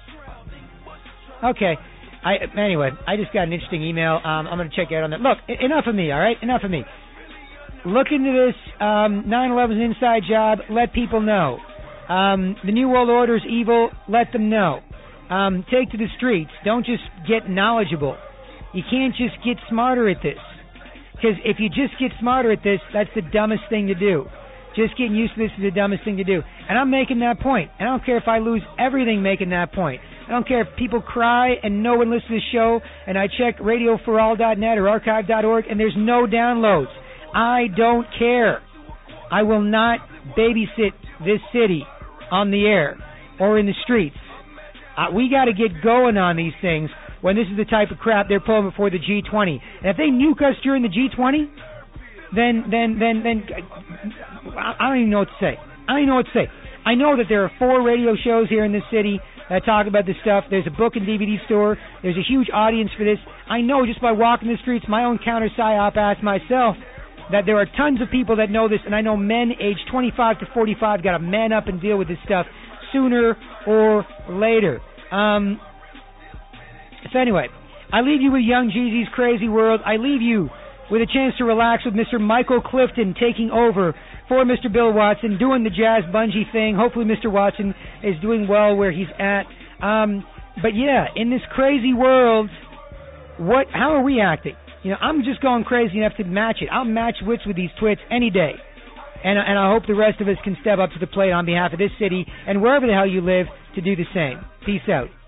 okay. I anyway, I just got an interesting email. Um, I'm going to check it out on that. Look, enough of me. All right, enough of me. Look into this. Um, nine eleven is an inside job. Let people know. Um, the New World Order is evil. Let them know. Um, take to the streets. Don't just get knowledgeable. You can't just get smarter at this. Because if you just get smarter at this, that's the dumbest thing to do. Just getting used to this is the dumbest thing to do. And I'm making that point. And I don't care if I lose everything making that point. I don't care if people cry and no one listens to the show and I check radio for all dot net or archive dot org and there's no downloads. I don't care. I will not babysit this city on the air or in the streets. Uh, we got to get going on these things when this is the type of crap they're pulling before the G twenty. And if they nuke us during the G twenty, then then then then I don't even know what to say. I don't even know what to say. I know that there are four radio shows here in this city that talk about this stuff. There's a book and D V D store. There's a huge audience for this. I know just by walking the streets, my own counter psyop asked myself that there are tons of people that know this, and I know men aged twenty-five to forty-five got to man up and deal with this stuff sooner or later. Um, so anyway, I leave you with Young Jeezy's Crazy World. I leave you with a chance to relax with Mister Michael Clifton taking over for Mister Bill Watson, doing the jazz bungee thing. Hopefully Mister Watson is doing well where he's at. Um, but yeah, in this crazy world, what? How are we acting? You know, I'm just going crazy enough to match it. I'll match wits with these twits any day. And, and I hope the rest of us can step up to the plate on behalf of this city and wherever the hell you live to do the same. Peace out.